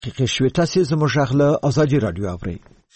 دقیقې شوې. تاسې زموږ غږ له ازادي راډیو اورئ.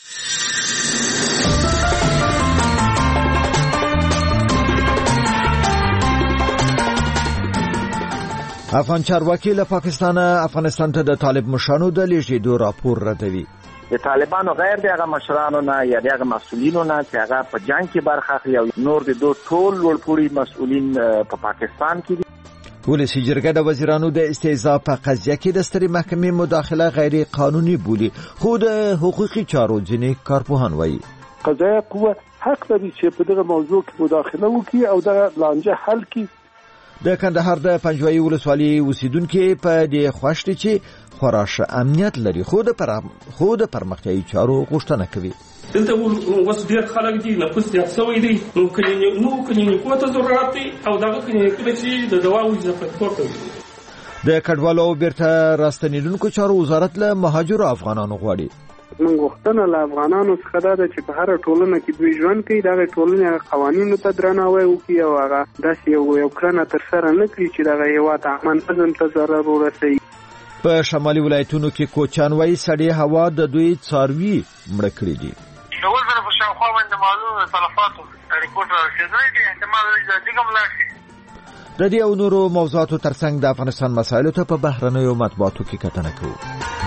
افغان چارواکي له پاکستان افغانستان ته د طالب مشرانو د لیږدېدو راپور ردوي. د طالبانو غیر دغه مشرانو نه یا دغه مسؤلینو نه چې هغه په جنگ کې برخه اخلي او نور د دوه ټول لوړپوړي مسؤلین په پاکستان کې دي. ولسی جرګه د وزیرانو د استهزاء په قضیه کې د سترې محکمې مداخله غیر قانوني بولي، خو د حقوقي چارو ځینې کارپوهان وایي قضایه قوه حق لري چې په دغه موضوع کې مداخله وکړي او د لانجه حل کړي. د کندهار د پنجوایي ولسوالۍ اوسیدونکو په دې خوښ دي چې خورا ښه امنیت لري، خو د پرمختیایي چارو غوښتنه کوي. دلته اوس ډېر خلک دي، نفوس زیات شوی دی، نو کلینیکو ته ضرورت دی او دغه کلینیکونه چې د دواو اضافه کوي. د کډوالو بیرته راستنیدونکو چارو وزارت له مهاجرو افغانانو غواړي. موږ غوښتنه له افغانانو څخه ده چې په هر ټولنه کې دوی ژوند کوي، دغه ټولنې قوانینو ته درناوی وکړي او هغه داسې یو کړنه ترسره نه کړي چې دغه هېواد امن نظم ته ضرر ورسوي. په شمالي ولایتونو کې کوچیان وایي سړې هوا د دوی څاروي مړه کړي دي. د وزن په شاوخوا باندې معلومه تلفاتو ریپورټ راغلی دی، احتمال د دیګم لاشي. د دې او نورو موضوعاتو ترڅنګ د افغانستان مسایلو ته په بهرنیو مطبوعاتو کې کتنه کوو.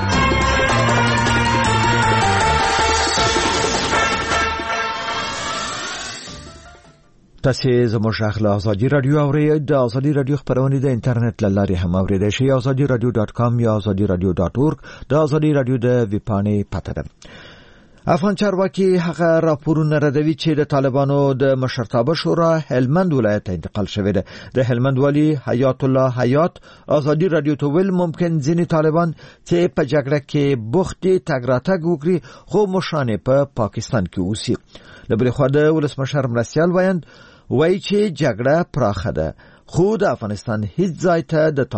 تاسې زموږ غږ له ازادي راډیو اورئ. د ازادي راډیو خپرونې د انټرنیټ له لارې هم اورېدای شئ. azadiradio.com یا azadiradio.org د ازادي راډیو د ویب پاڼې پته ده. افغان چارواکي هغه راپورونه ردوي چې د طالبانو د مشرتابه شورا هلمند ولایت ته انتقال شوی ده. د هلمند والی حیات الله حیات ازادي راډیو ته ویل ممکن ځینې طالبان چې په جګړه کې بوخت دي تګ راتګ وکړي، خو مشران په پاکستان کې اوسي. له بلې خوا د ولسمشر مرستیال وایند وایي چې جګړه پراخه ده، خو د افغانستان هیڅ ځای ته د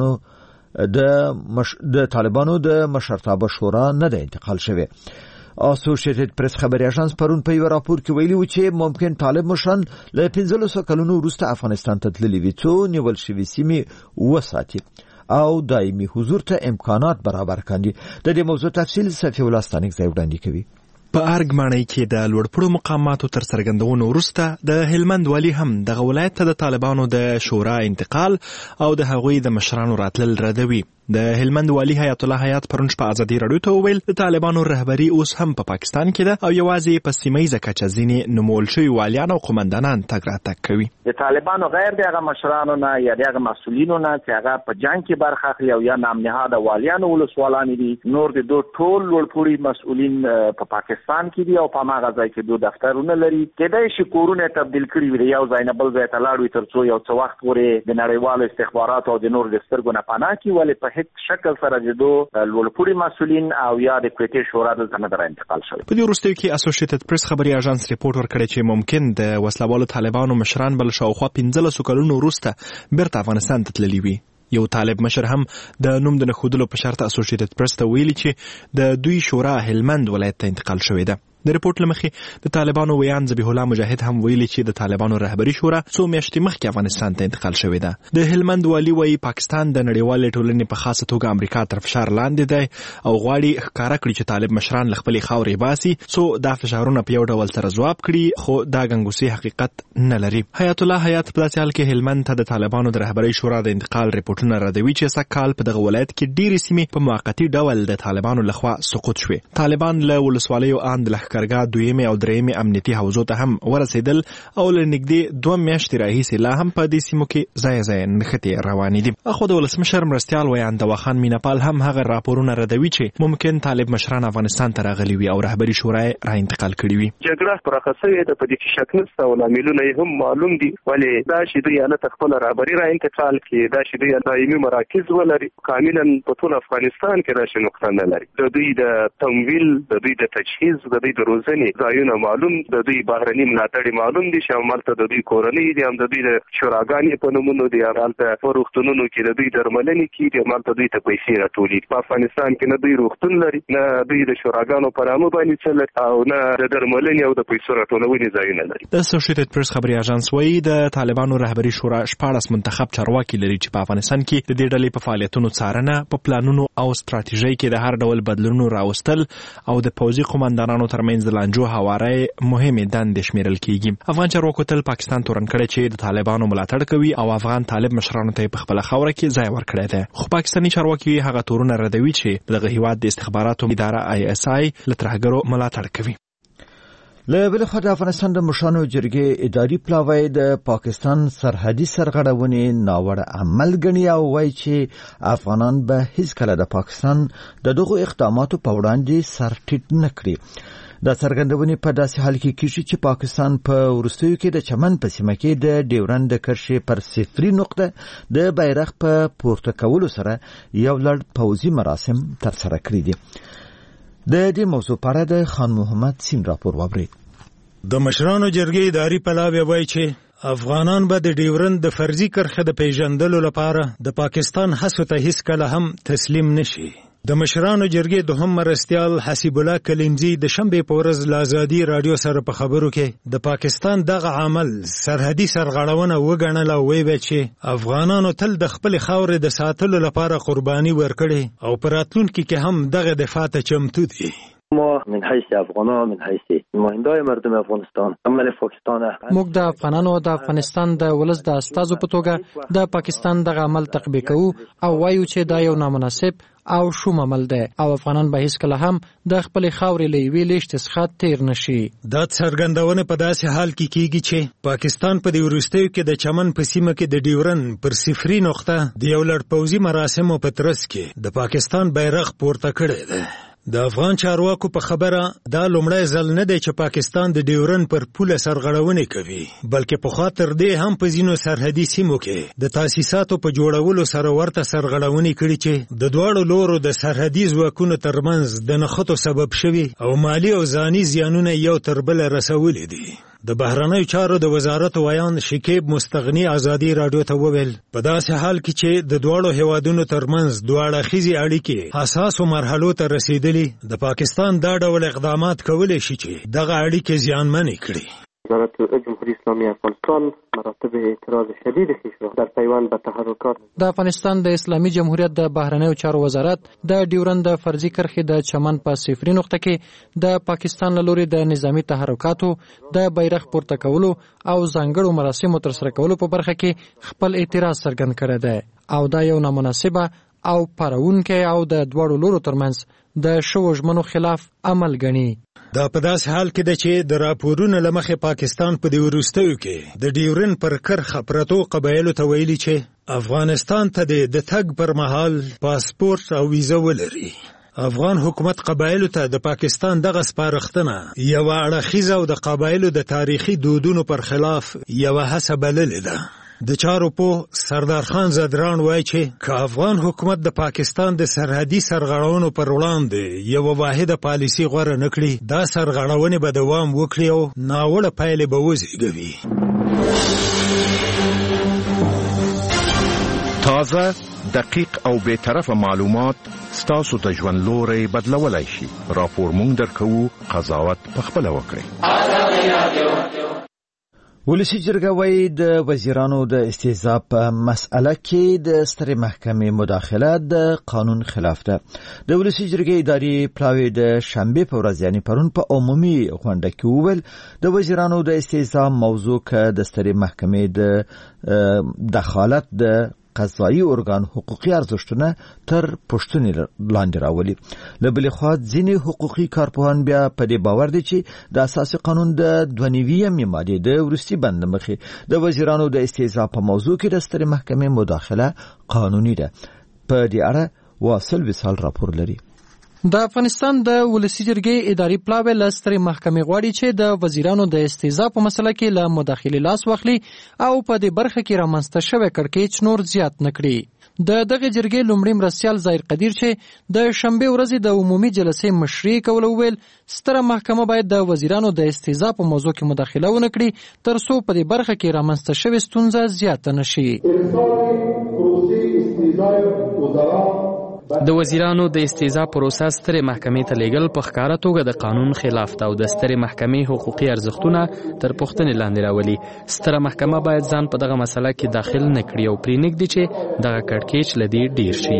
طالبانو د مشرتابه شورا نه ده انتقال شوی. اسوسییټډ پریس خبري اژانس پرون په یو راپور کې ویلي و چې ممکن طالب مشران له 15 کلونو وروسته افغانستان ته تللي وي څو نیول شوي سیمې وساتي او دایمي حضور ته امکانات برابر کړي. د دې موضوع تفصیل صفي ولستانیک ځای وړاندې کوي. په ارګمانۍ کې د لوړپوړو مقاماتو تر څرګندونو وروسته د هلمند والی هم دغه ولایت ته د طالبانو د شورا انتقال او د هغوی د مشرانو راتلل ردوي. د هلمند والی حیات الله حیات پرون شپه ازادي راډیو ته وویل د طالبانو رهبري اوس هم په پاکستان کې ده او یوازې په سیمه‌ییزه کچه ځینې نومول شوي والیان او قومندانان تګ راتګ کوي. د طالبانو غیر دغه مشرانو نه یا دغه مسؤلینو نه چې هغه په جنگ کې برخه اخلي او یا نام نهاده والیانو ولسوالان دي، نور د دوه ټول لوړپوړي مسؤلین په پاکستان کې دي او په هغه ځای کې دوه دفترونه لري. کېدای شي کورونه تبدیل کړي وي، یو ځای نه بل ځای ته لاړ وي ترڅو یو څه وخت پورې د نړیوالو استخباراتو او د نور د سترګو نه پناه کړي، ولې په هیڅ شکل سره د دوه لوړپوړي مسؤلین او یا د کویټې شورا د ځنه انتقال شوی. په دې وروستیو کې اسوسییټډ پریس خبري اژانس ریپورټ ورکړی چې ممکن د وسلوالو طالبانو مشران بل شاوخوا 15 کلونو وروسته بیرته افغانستان ته تللي وي. یو طالب مشر هم د نوم د نښودلو په شرط اسوسییټډ پریس ته ویلي چې د دوی شورا هلمند ولایت ته انتقال شوی ده. د ریپورټ لمخې د طالبانو ویان ذبیح الله مجاهد هم ویلي چې د طالبانو رهبري شورا څو میاشتې مخکې افغانستان ته انتقال شوی ده. د هلمند والی وایي پاکستان د نړیوالې ټولنې په خاصه توګه امریکا تر فشار لاندې دی او غواړي ښکاره کړي چې طالب مشران له خپلې خاورې باسي څو دا فشارونه په یو ډول سره ځواب کړي، خو دا ګنګوسې حقیقت نه لري. حیات الله حیات په داسې حال کې هلمند ته د طالبانو د رهبرۍ شورا د انتقال ریپورټونه ردوي چې سږکال په دغه ولایت کې ډېرې سیمې په موقتي ډول د طالبانو لخوا سقوط شوې. طالبان له ولسوالیو ان د لښکرګاه دویمې او درېیمې امنیتي حوزو ته هم ورسېدل او له نږدې 2 میاشتې راهیسې لا هم په دې سیمو کې ځای ځای نښتې روانې دي. اخو د ولسمشر مرستیال ویان دواخان میناپال هم هغه راپورونه ردوي چې ممکن طالب مشران افغانستان ته راغلي وي او رهبري شورا را انتقال کړي وي. جګړه پراخه شوې ده، په دې کې شک نشته او لاملونه یې هم معلوم دي، ولې دا چې دوی نه خپل رهبري را انتقال کړي، دا چې دوی دایمي مراکز ولري کاملا په ټول افغانستان کې راشي نقطه نه لري. د دوی د تمویل، د دوی د تجهیز، د دوی د د روزنې ځایونه معلوم، د دوی بهرني ملاتړ معلوم دي، شاملته د دوی کورنۍ دي، هم د دوی د شوراګانې په نومونو دي، هلته په روغتونونو کې د دوی درملنې کېږي، همالته دوی ته پیسې راټولېږي. په افغانستان کې نه دوی روغتون لري، نه دوی د شوراګانو په نامه باندې څه لري، او نه د درملنې او د پیسو راټولونې ځایونه لري. د اسوسییټډ پریس خبري اژانس وایي د طالبانو رهبري شورا 14 منتخب چارواکي لري چې په افغانستان کې د دې ډلې په فعالیتونو څارنه، په پلانونو او ستراتیژۍ کې د هر ډول بدلونونو راوستل او د پوځي قومندانانو ترمنځ د لانجو هواري مهمه دندې شمیرل کیږي. افغان چارواکو تل پاکستان تورن کړی چې د طالبانو ملاتړ کوي او افغان طالب مشرانو ته په خپل خوره کې ځای ورکړی دی. خو پاکستاني چارواکي هغه تورونه ردوي چې دغه هیواد د استخباراتو اداره ISI له ترهګرو ملاتړ کوي. له بل خوا د افغانستان د مشرانو جرګې اداري پلاوی د پاکستان سرحدي سرغړونې ناوړه عمل ګڼي او وایي چې افغانان به هیڅ کله د پاکستان د دغو اقداماتو په وړاندې سر ټیټ نه کړي. دا څرګندونې په داسې حال کې کیږي چې پاکستان په وروستیو کې د چمن په سیمه کې د ډیورند د کرښې پر صفري نقطه د بیرغ په پورته کولو سره یو لړ پوځي مراسم ترسره کړي دي. د دې موضوع په اړه د خان محمد سین راپور واورئ. د مشرانو جرګې اداري پلاوی وایي چې افغانان به د ډیورند د فرضي کرښې د پیژندلو لپاره د پاکستان هڅو ته هیڅ کله هم تسلیم نشي. د مشرانو جرګې دوهم مرستیال حسیب الله کلینزی د شنبې په ورځ له ازادي رادیو سره په خبرو کې د پاکستان دغه عمل سرحدي سرغړونه وګڼله او ویل چې افغانانو تل د خپل خاورې د ساتلو لپاره قرباني ورکړي او په راتلونکي کې هم دغه دفاع ته چمتو دي. ما من حیث افغانان، من حیث نمایندای مردم افغانستان، عمل پاکستان موږ د افغانانو د افغانستان د ولس د استازو په توګه د پاکستان دغه عمل تطبیق کوو او وایو چې دا یو نامناسب او شوم عمل دی او افغانان به هیڅ کله هم د خپل خاورې له یوې لیشتې څخه تیر نشي. دا څرګندونه په داسې حال کې کیږي چې پاکستان په دې وروستیو کې د چمن په سیمه کې د ډیورند پر صفري نقطه د یو لړ پوځي مراسمو په ترڅ کې د پاکستان بیرغ پورته کړی دی. د افغان چارواکو په خبره دا لومړی ځل نه دی چې پاکستان د ډیورند پر پوله سرغړونې کوي، بلکې پخوا تر دې هم په ځینو سرحدي سیمو کې د تاسیساتو په جوړولو سره ورته سرغړونې کړي چې د دواړو لورو د سرحدي ځواکونو ترمنځ د نښتو سبب شوي او مالی او ځاني زیانونه یو تر بله رسولي دي. د بهرنیو چارو د وزارت ویان شکیب مستغنی ازادي رادیو ته وویل په داسې حال کې چې د دواړو هیوادونو ترمنځ دوه اړخیزې اړیکې حساسو مرحلو ته رسیدلي، د پاکستان دا ډول اقدامات کولی شي چې دغه اړیکې زیانمنې کړي. وزارت جمهوری اسلامی افغانستان مراتب اعتراض شدید خویش را در پیوند به تحرکات د افغانستان د اسلامي جمهوریت د بهرنیو چارو وزارت د ډیورند د فرضي کرښې د چمن په صفري نقطه کې د پاکستان له لوري د نظامی تحرکاتو د بیرغ پورته کولو او ځانګړو مراسمو ترسره کولو په برخه کې خپل اعتراض څرګند کړی دی او دا یو نامناسبه او پارونکی او د دواړو لورو ترمنځ د شوو ژمنو خلاف عمل ګڼي. دا په داسې حال کې ده چې د راپورونو له مخې پاکستان په دې وروستیو کې د ډیورند پر کرښه پرتو قبایلو ته ویلي چې افغانستان ته د تګ پر مهال پاسپورت او ویزه ولري. افغان حکومت قبایلو ته د پاکستان دغه سپارښتنه یوه اړخیزه او د قبایلو د تاریخي دودونو پر خلاف یوه هڅه بللې ده. د چارو په سردار خان زدران وایي چې که افغان حکومت د پاکستان د سرحدي سرغړونو پر وړاندې یوه واحده پالیسي غوره نه کړي، دا سرغړونې به دوام وکړي او ناوړه پایلې به وزېږوي. تازه، دقیق او بی‌طرفه معلومات ستاسو د ژوند لوری بدلولی شي. راپور مونږ درکوو، قضاوت پخپله وکړئ. ولسی جرګه وايي د وزیرانو د استهزاء په مسأله کې د سترې محکمې مداخله د قانون خلاف ده. د ولسی جرګې اداري پلاوی د شنبې په ورځ یعنی پرون په عمومي غونډه کې وویل د وزیرانو د استهزاء موضوع که د سترې محکمې د دخالت د قضایي ارګان حقوقي ارزښتونه تر پوښتنې لاندې راولي. له بلې خوا ځینې حقوقي کارپوهان بیا په دې باور دي چې د اساسي قانون د 92 مادې د وروستي بند مخې د وزیرانو د استهزاء په موضوع کې د سترې محکمې مداخله قانوني ده. په دې اړه واصل وصال راپور لري. د افغانستان د ولسی جرګې اداري پلاوی له سترې محکمې غواړي چې د وزیرانو د استهزاء په مسله کې له مداخلې لاس واخلي او په دې برخه کې رامنځته شوی کړکېچ نور زیات نه کړي. د دغه جرګې لومړی مرستیال ظاهر قدیر چې د شنبه ورځې د عمومي جلسې مشري کول ویل ستره محکمه باید د وزیرانو د استیضاح په موضوع کې مداخله ونه کړي ترڅو په دې برخه کې رامنځته شوې ستونزه زیاته نشي. د وزیرانو د استیضاح پروسه سترې محکمې ته لیږل په ښکاره توګه د قانون خلاف ده او د سترې محکمې حقوقي ارزښتونه تر پوښتنې لاندې راولي. ستره محکمه باید ځان په دغه مسله کې داخل نه کړي او پرېنږدي چې دغه کړکېچ له دې ډېر شي.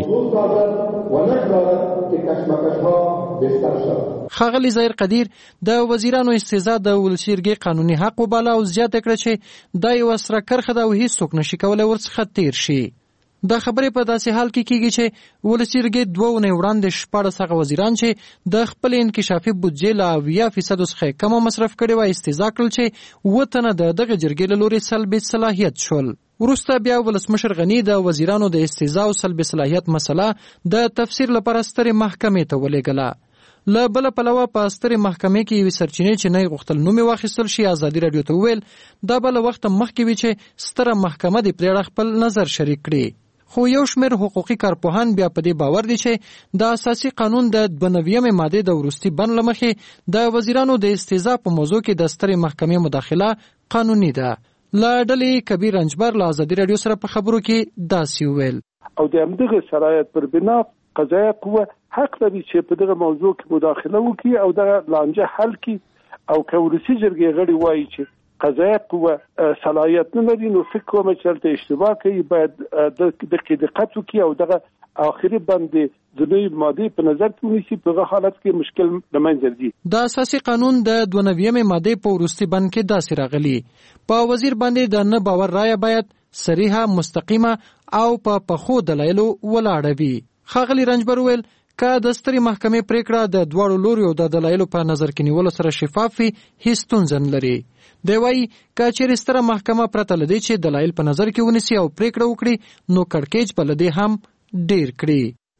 ښاغلي ظاهر قدیر د وزیرانو استیضاح د ولسي جرګې قانوني حق وباله او زیاته کړه چې دا یوه سره کرښه ده او هیڅوک نشي کولی ورڅخه تیر شي. دا خبرې په داسې حال کې کیږي چې ولسي جرګې 2 اونۍ وړاندې 14 هغه وزیران چې د خپل انکشافي بودجې له 80% څخه کم مصرف کړي وای استیضاح کړل چې 7 تنه د دغه جرګې له لوري سلبي صلاحیت شول. وروسته بیا ولسمشر غني د وزیرانو د استیضاح او سلبي صلاحیت مسله د تفسیر لپاره سترې محکمې ته ولېږله. له بله پلوه په سترې محکمې کې یوې سرچینې چې نه غوښتل نوم یې واخیستل شي ازادي راډیو ته وویل دا به له وخته مخکې وي چې ستره محکمه دې پرې اړه خپل نظر شریک کړي. خو یو شمېر حقوقي کارپوهان بیا په دې باور دي چې د اساسي قانون د 92 مادې د وروستي بند له مخې د وزیرانو د استیضاح په موضوع کې د سترې محکمې مداخله قانوني ده. له ډلې کبیر رنجبر له ازادي راډیو سره په خبرو کې داسې وویل او د همدغه شرایط پر بنا قضایه قوه حق لري چې په دغه موضوع کې مداخله وکړي او دغه لانجه حل کړي او که ولسي جرګې غړي وایي چې قضایه قوه صلاحیت نه لري نو فکر کوم چې هلته اشتباه کوي باید دقت وکړي او دغه آخري بند ځینې مادې په نظر کې ونیسي. په هغه حالت کې مشکل له منځه ځي. د اساسي قانون د 92 مادې په وروستي بند کې داسې راغلي په وزیر باندې د نه باور رایه باید صریحه مستقیمه او په پخو دلایلو ولاړه وي. ښاغلي رنجبر ویل که د سترې محکمې پریکړه د دواړو لوریو د دلایلو په نظر کې نیولو سره شفاف وي هیڅ ستونزه نه لري. دی وایي که چیرې ستره محکمه پرته له دې چې دلایل په نظر کې ونیسي او پریکړه وکړي نو کړکېچ به له دې هم ډیر کړي.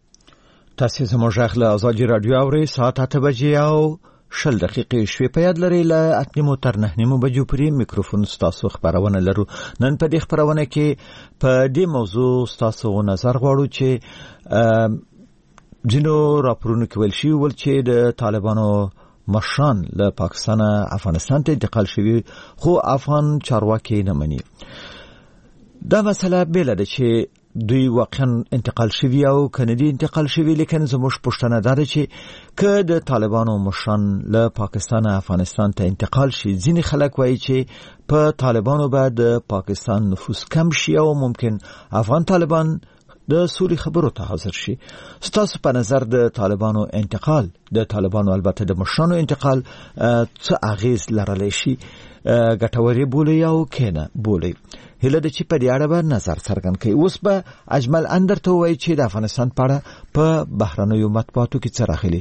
تاسې زموږ غږ له ازادي راډیو اورئ. ساعت 8 بجې او 10 دقیقې شوې. په یاد لرئ له 8 تر 9 بجو پورې میکروفون ستاسو خبرونه لرو. نن په دې خبرونه کې په دې موضوع ستاسو نظر غواړو چې ځینو راپورونو کې ویل شوي ول چې د طالبانو مشران له پاکستان افغانستان ته انتقال شوي خو افغان چارواکي نه مني. دا مسله بیل ده چې دوی واقعا انتقال شوي او کندي انتقال شوي لیکن زموږ پښتنه ده چې که د طالبانو مشران له پاکستان افغانستان ته انتقال شي ځینې خلک وایي چې په طالبانو بعد د پاکستان نفوذ کم شي او ممکن افغان طالبان د سولې خبرو ته حاضر شي. ستاسو په نظر د طالبانو انتقال د طالبانو البته د مشرانو انتقال څه اغیز لرلی شي؟ ګټورې بولي او کنه بولي؟ هله د چې په دې اړه به نظر څرګند کړي. اوس به اجمل اندر ته وایي چې د افغانستان په اړه په بهرنیو مطبوعاتو کې څه راغلي.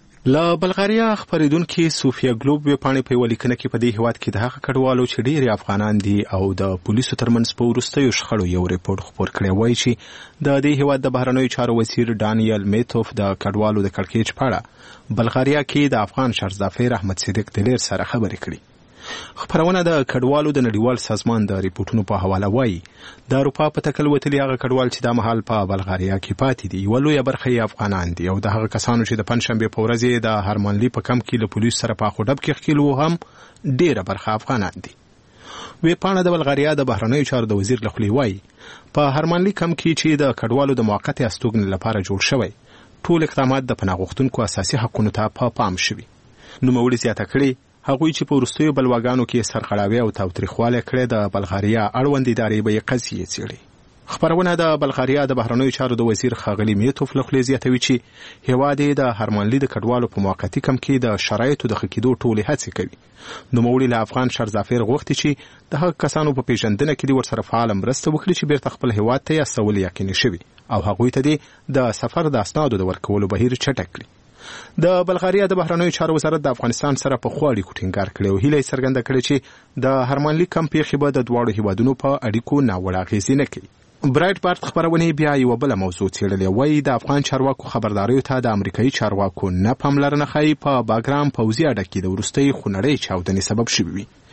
له بلغاریا خبرېدونکي صوفیا ګلوب ویبپاڼې په یوه لیکنه کې په دې هیواد کې د هغه کډوالو چې ډېری افغانان دي او د پولیسو ترمنځ په وروستیو شخړو یو ریپورټ خپور کړی وایي چې د دې هیواد د بهرنیو چارو وزیر ډانیل میتوف د کډوالو د کړکېچ په اړه بلغاریا کې د افغان شهزادګۍ احمد صدیق دلیر سره خبرې کړي. خبرونه د کډوالو د نړیوال سازمان د ریپورتونو په حواله وایي د اروپا په تکل وتلي هغه کډوال چې د مهال په بلغاریا کې پاتې دي یوه لویه برخه یې افغانان دي او د هغه کسانو چې د پنجشنبې په ورځ د هرمنلي په کمپ کې له پولیسو سره په اخوډب کې ښکېل وو هم ډېره برخه افغانان دي. ویبپاڼه د بلغاریا د بهرنیو چارو د وزیر له خولې وایي په هرمنلي کمپ کې چې د کډوالو د موقتې استوګنې لپاره جوړ شوی ټول اقدامات د پناه غوښتونکو اساسي حقونو ته په پام شوي. نوموړي زیاته کړې هغوی چې په وروستیو بلواګانو کې سرغړاوي او تاوتریخوالی کړی د بلغاریا اړوند ادارې به یې قضیې څېړي. خبرونه د بلغاریا د بهرنیو چارو د وزیر ښاغلي میتوف له خولې زیاتوي چې هیواد یې د هرمنلي د کډوالو په موقتي کمپ کې د شرایطو د ښه کېدو ټولې هڅې کوي. نوموړي له افغان شهزادګۍ غوښتي چې د هغه کسانو په پیژندنه کې دې ورسره فعاله مرسته وکړي چې بیرته خپل هیواد ته یې استول یقیني شوي او هغوی ته دې د سفر د اسنادو د ورکولو بهیر چټک کړي. د بلغاریا د بهرنیو چارو وزارت د افغانستان سره په خوا اړیکو ټینګار کړی او هیله یې څرګنده کړې چې د هرمنلي کمپ پیښې به د دواړو هیوادونو په اړیکو ناوړه اغېزې نه کوي. برایټ بارت خبرونه بیا یوه بله موضوع څېړلې وایي د افغان چارواکو خبرداریو ته د امریکایي چارواکو نه پاملرنه ښایي په باګرام پوځي اډه کې د وروستۍ خونړۍ چاودنې سبب شوي وي.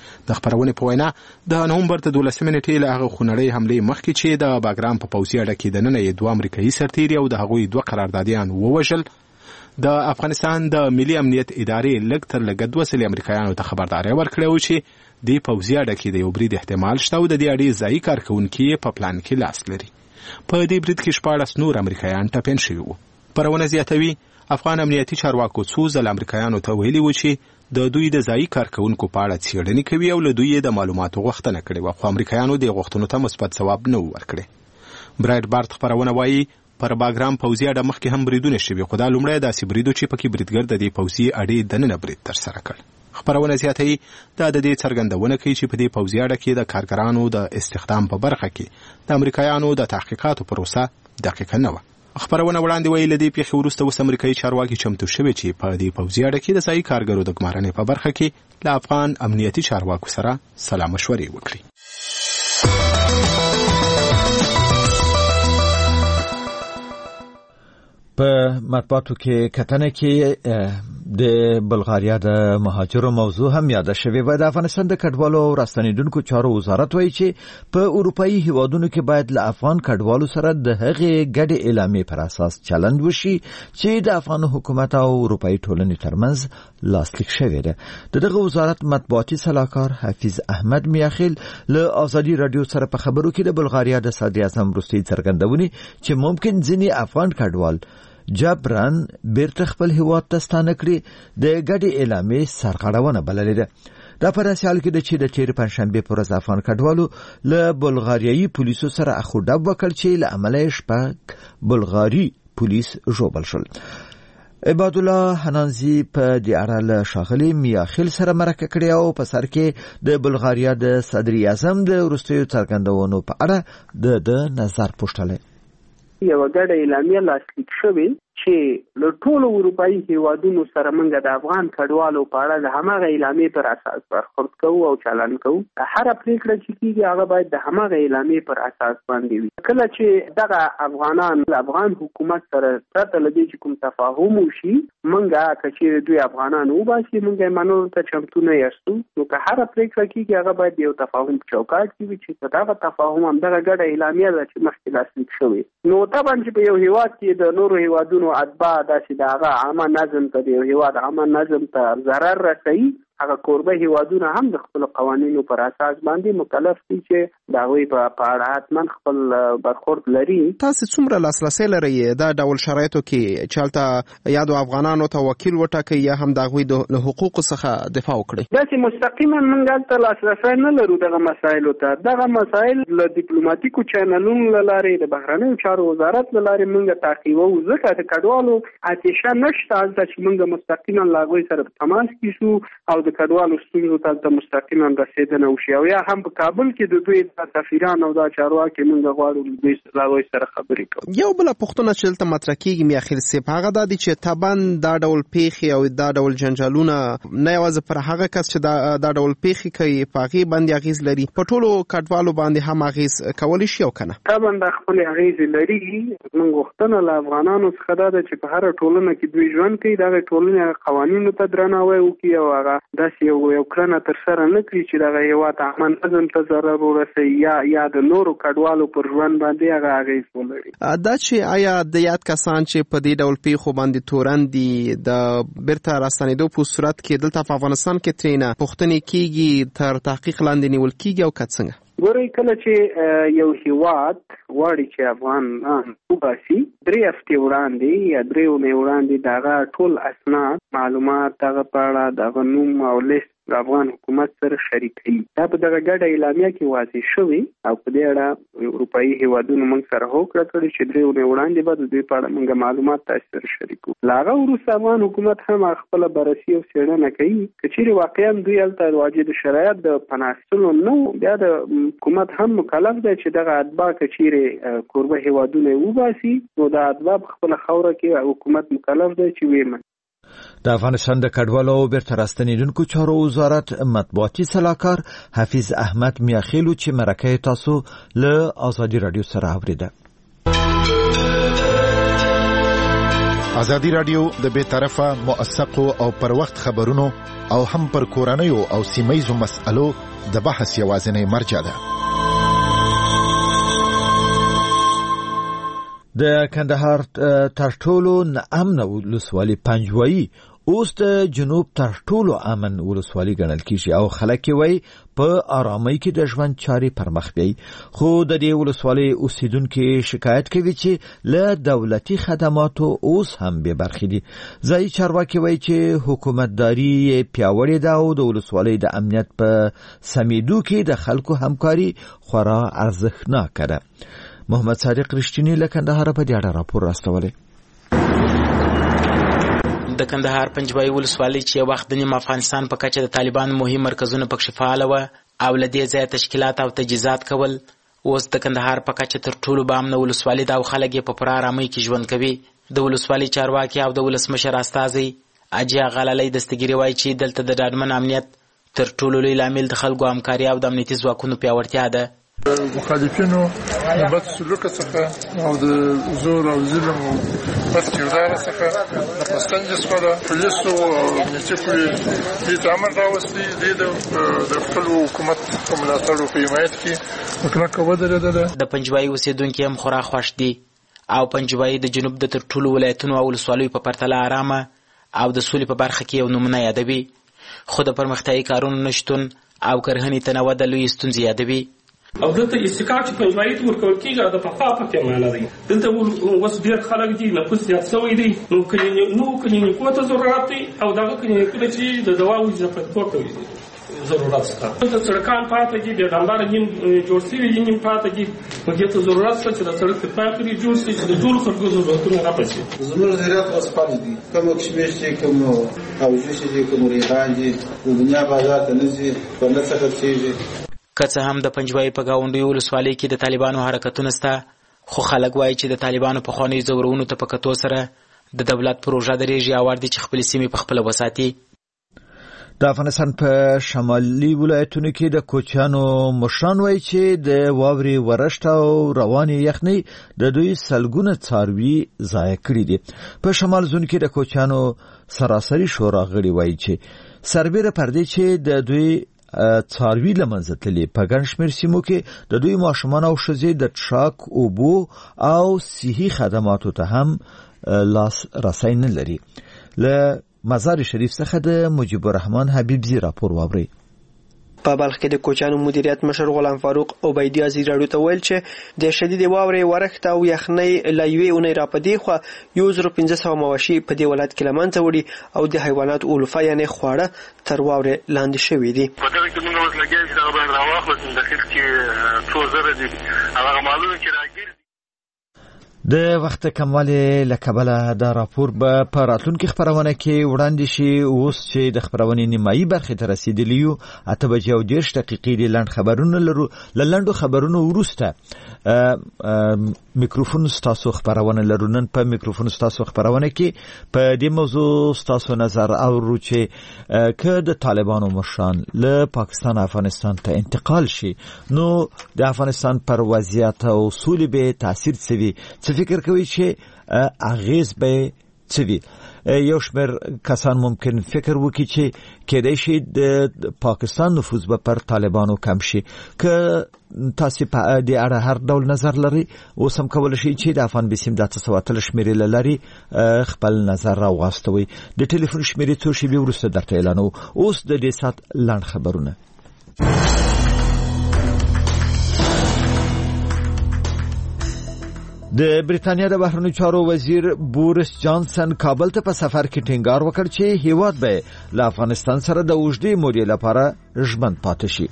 د خبرونې په وینا د نومبر د 12 نیټې له هغه خونړۍ حملې مخکې چې د باګرام په پوځي اډه کې د نن 2 امریکایي سرتیري او د هغوی 2 قراردادیان ووژل. د افغانستان د ملي امنیت ادارې لږ تر لږه 200 امریکایانو ته خبرداري ورکړې و چې د پوځي اډه کې د یو برید احتمال شته او د دې اډې ځایي کارکونکي په پلان کې لاس لري. په دې برید کې 14 نور امریکایان ټپیان شوي وو. خبرونه زیاتوي افغان امنیتي چارواکو څو ځله امریکایانو ته ویلي و چې د دوی د ځایي کارکونکو په اړه څېړنې کوي او له دوی د معلوماتو غوښتنه کړې وه، خو امریکایانو د غوښتنو ته مثبت ځواب نه و ورکړی. برایډ بارت خبرونه وایي پر باګرام پوځي اډه مخکې هم بریدونه شوي، خو دا لومړی داسې برید و چې پکې بریدګر د دې پوځي اډې دننه برید ترسره کړ. خبرونه زیاتوي دا د دې څرګندونه کوي چې په دې پوځي اډه کې د کارګرانو د استخدام په برخه کې د امریکایانو د تحقیقاتو پروسه دقیقه نه وه. خبرونه وړاندې ویل له دې پیښې وروسته اوس امریکایي چارواکي چمتو شوي چې په دې پوځي اډه کې د ځایي کارګرو د ګمارنې په برخه کې له افغان امنیتي چارواکو سره سلا مشورې وکړي. په مطبوعاتو کې کتنه کې د بلغاریا د مهاجرو موضوع هم یاد شوی و. د افغانستان د کډوالو او راستنیدونکو چارو وزارت وایي چې په اروپאי هیوادونو کې باید له افغان کډوالو سره د هغې ګډې اعلامیې پر اساس چلند وشي چې د افغان حکومت او اروپאי ټولنې ترمنځ لاسلیک شوی دی. دغه وزارت مطبوعاتي سلاکار حفیظ احمد میاخیل له آزادي رادیو سره په خبرو کې د بلغاریا د صدر اعظم وروستۍ څرګندونې چې ممکن ځینې افغان کډوال جبران بیرته خپل هیواد ته ستانه کړي د ګډې اعلامیې سرغړونه بللې ده. دا په داسې حال کې ده چې د تېرې پنجشنبې په ورځ افغان کډوالو له بلغاریایي پولیسو سره اخوډب وکړ چې له امله یې 6 بلغاري پولیس ژوبل شول. عباد الله حنانزي په دې اړه له ښاغلي میاخیل سره مرکه کړې او په سر کې د بلغاریا د صدر اعظم د وروستیو څرګندونو په اړه د نظر پوښتلی. یو ګډه اعلامیه لاسلیک شوې چې له ټولو اروپאי هیوادونو سره موږ د افغان کډوالو په اړه د هماغه اعلامیې پر اساس برخورد کوو او چلند کوو. هر پریکړه چې کیږي هغه باید د هماغه اعلامیې پر اساس باندې وي. کله چې دغه افغانان له افغان حکومت سره پرته له دې چې کوم تفاهم وشي، موږ کچې دوی افغانان وباسي، موږ منلو ته چمتو نه یاستو. نو که هر پریکړه کیږي هغه باید یو تفاهم چوکاټ کې وي چې دغه تفاهم هم دغه ګډه اعلامیه ده چې مخکې لاسلیک شوې. نو طبعا چې په یو هیواد کې د نورو هیوادونو اتباع داسې د هغه عامه نظم ته د یو هیواد عامه نظم ته ضرر رسوي، هغه کوربه هیوادونه هم د خپل قوانینو پر اساس باندې مکلف دي چې د هغوی په اړه حتما خپل برخورد لري. تاسو څومره لاسرسی لرئ دا ډول شرایطو کې چې هلته یا د افغانانو ته وکیل وټاکئ یا هم د هغوی د حقوقو څخه دفاع وکړئ؟ داسې مستقیما موږ هلته لاسرسی نه لرو دغه مسایلو ته. دغه مسایل له ډیپلوماتیکو چینلونو له لارې د بهرنیو چارو وزارت له لارې موږ تعقیبوو، ځکه د کډوالو اتشه نشته هلته چې موږ مستقیما له هغوی سره په تماس کې شو او د کډوالو ستونزو ته مستقیما رسیدنه وشي. او یا هم په کابل کې د دوی د سفیران او د چارواکي موږ غواړو دوی سره خبرې کوو. یو بل پوښتنه چې دلته مطرح کیږي میاخیل صاحب هغه دا دی چې طبعا دا ډول پیښې او دا ډول جنجالونه نه یوازې پر هغه کس چې دا ډول پیښې کوي په هغې باندې اغیز لري، په ټولو کډوالو باندې هم اغیز کولی شي او که نه؟ طبعا دا خپل اغیز لري. موږ غوښتنه له افغانانو څخه دا ده چې په هره ټولنه کې دوی ژوند کوي، دغه ټولنې قوانینو ته درناوی وکړي او هغه داسې یو کړنه ترسره نه کړي چې دغه هیواد عامه نظم ته ضرر ورسوي یا د نورو کډوالو پر ژوند باندې هغه اغیز ولري. دا چې آیا د یاد کسان چې په دې ډول پیښو باندې تورن دي د بیرته راستنېدو په صورت کې دلته په افغانستان کې ترېنه پوښتنې کیږي تر تحقیق لاندې نیول کیږي او که څنګه؟ ګورئ کله چې یو هیواد غواړي چې افغانان وباسي، 3 هفتې وړاندې یا 3 اونۍ وړاندې دغه ټول اسناد معلومات دغه په اړه دغه نوم او لیست د افغان حکومت سره شریکوي. دا په دغه ګډه اعلامیه کې واضح شوي او په دې اړه اروپאי هیوادونو موږ سره هوکړه کړې چې 3 اونۍ وړاندې به د دوی په اړه موږ معلومات تاسو سره شریکو. له هغه وروسته افغان حکومت هم خپله بررسي او څېړنه کوي. که چیرې واقعا دوی هلته واجد شرایط د پناه اخیستلو نه و، بیا د حکومت هم مکلف دی چې دغه اتباع که چیرې کوربه هیوادونه یې وباسي، نو د اتباع په خپله خاوره کې حکومت مکلف دی چې ویې د افغانستان د کډوالو او بیرته راستنیدونکو چارو وزارت مطبوعاتي سلاکار حفیظ احمد میاخیلو چې مرکه تاسو له آزادي رادیو سره اوریده. ازادي رادیو د بیطرفه موثقو او پر وخت خبرونو او هم پر کورنیو او سیمایزو مسألو د بحث یوازینی مرجع ده. د کندهار تر ټولو امنه ولسوالي پنجوایي اوس د جنوب تر ټولو امن ولسوالي ګڼل کیږي او خلک وایي په آرامۍ کې د ژوند چارې پر مخ بیاي. خو د دې ولسوالي اوسیدونکو شکایت کوي چې له دولتي خدماتو اوس هم بې برخې دي. ځایي چارواکي وایي چې حکومتداري پیاوړې ده او د ولسوالۍ د امنیت په سمیدو کې د خلکو همکاري خورا ارزښتناکه ده. محمد صادق رښتینی له کندهار په دې اړه راپور راستولی. د کندهار پنجوایي ولسوالۍ چې یو وخت د نیم افغانستان په کچه د طالبانو مهم مرکزونه پکښې فعاله وه او له دې ځایه تشکیلات او تجهیزات کول، اوس د کندهار په کچه تر ټولو به امنه ولسوالي ده او خلک یې په پوره ارامۍ کې ژوند کوي. د ولسوالۍ چارواکي او د ولسمشر استازی حاجي اغا لالی دستګیري وایي چې دلته د ډاډمن امنیت تر ټولو لوی لامل د خلکو همکاري او د امنیتي ځواکونو پیاوړتیا ده. مخالفینو د بد سلوک څخه او د زور او ظلم او بد کردار څخه د پستنج څخه پولیسو او امنیتي دې ته امر راوستي دي د خپل حکومت په ملاتړ او په حمایت کې مطلقه ودرېدله. د پنجوایي اوسیدونکي هم خورا خوښ دي او پنجوایي د جنوب د تر ټولو ولایتونو او ولسوالیو په پرتله آرامه او د سولې په برخه کې یو نمونه یادوي. خو د پرمختیایي کارونو نشتون او کرهنې تنوع د لویې ستونزې یادوي. او دلته استقامت چې پنجوایي ته ورکول کېږي د پخوا په پیمانه دی. دلته اوس ډېر خلک دي، نفوس زیات شوی دی، نو کلینیکو ته ضرورت دی او دغه کلینیکونه چې د دواو اضافه ته ضرورت شته. دلته سړکان پاته دي، د ډامبر نیم جوړ شوي دي، نیم پاته دي. نو دې ته ضرورت شته چې د سړک خدمات لري جوړ شي چې د ټولو خلکو ضرورتونه راپسي. زموږ زراعت وسپاري دي، کوم کشمش چې کوم او جوش چې کوم ریحان دي د دنیا بازار ته نه ځي په نڅه کېږي. که څه هم د پنجوایي په ګاونډیو ولسوالۍ کې د طالبانو حرکتونه شته، خو خلک وایي چې د طالبانو پخوانیو ځورونو ته په کتو سره د دولت پروژه درېږي او اړ دي چې خپلې سیمې په خپله وساتي. د افغانستان په شمالي ولایتونو کې د کوچیانو مشران وایي چې د واورې ورښت او روانې یخنۍ د دوی سلګونه څاروي ضایع کړي دي. په شمال زون کې د کوچیانو سراسري شورا غړي وایي چې سربیره پر دې چې د دوی څاروي له منځه تللي په ګڼ شمېر سیمو کې د دوی ماشومان او ښځې د څښاک اوبو او صحي خدماتو ته هم لاس رسۍ نه لري. له مزار شریف څخه د مجيب الرحمن حبیبزي راپور واورئ. په بلخ کې د کوچیانو مدیریت مشر غلام فاروق عبیدی ازیر راډیو ته ویل چې د شدید واورې ورښت او یخنۍ له یوې اونۍ راپدې خو 1500 مواشي په دې ولایت کې لمنځه وړي او د حیوانات اولفه یعنی خواړه تر واورې لاندې شوي دي. په دغه کې موږ اوس لګیا چې دا باید راواخلو چې داخل کې څو زره دي هغه معلومه چې راګیر د وخت کموالی له کبله دا راپور به په راتلونکي خپرونه کې وړاندې شي. اوس چې د خپرونې نیمایي برخې ته رسیدلی یو 8:30 دقیقې د لنډ خبرونه لرو. له لنډو خبرونو وروسته میکروفون ستاسو خبرونه لرو. نن په میکروفون ستاسو خبرونه کې په دې موضوع ستاسو نظر اورو چې که د طالبانو مشران له پاکستان افغانستان ته انتقال شي نو د افغانستان پر وضعیت او سولې به تاثیر څه فکر کوي چې اغیز به څه وي. یو شمېر کسان ممکن فکر وکړي چې کېدای شي د پاکستان نفوذ به پر طالبانو کم شي. که تاسو په دې اړه هر ډول نظر لري اوس هم کولی شئ چې د افغان بسیم د 9 شمېرې له لارې خپل نظر راوغاستوئ. د ټلیفون شمېرې څو شېبې وروسته درته اعلانوو. اوس د دې ساعت لنډ خبرونه. د بریتانیا د بهرنیو چارو وزیر بوریس جانسن کابل ته په سفر کې ټینګار وکړ چې هیواد به له افغانستان سره د اوږدې مودې لپاره ژمن پاتې شي.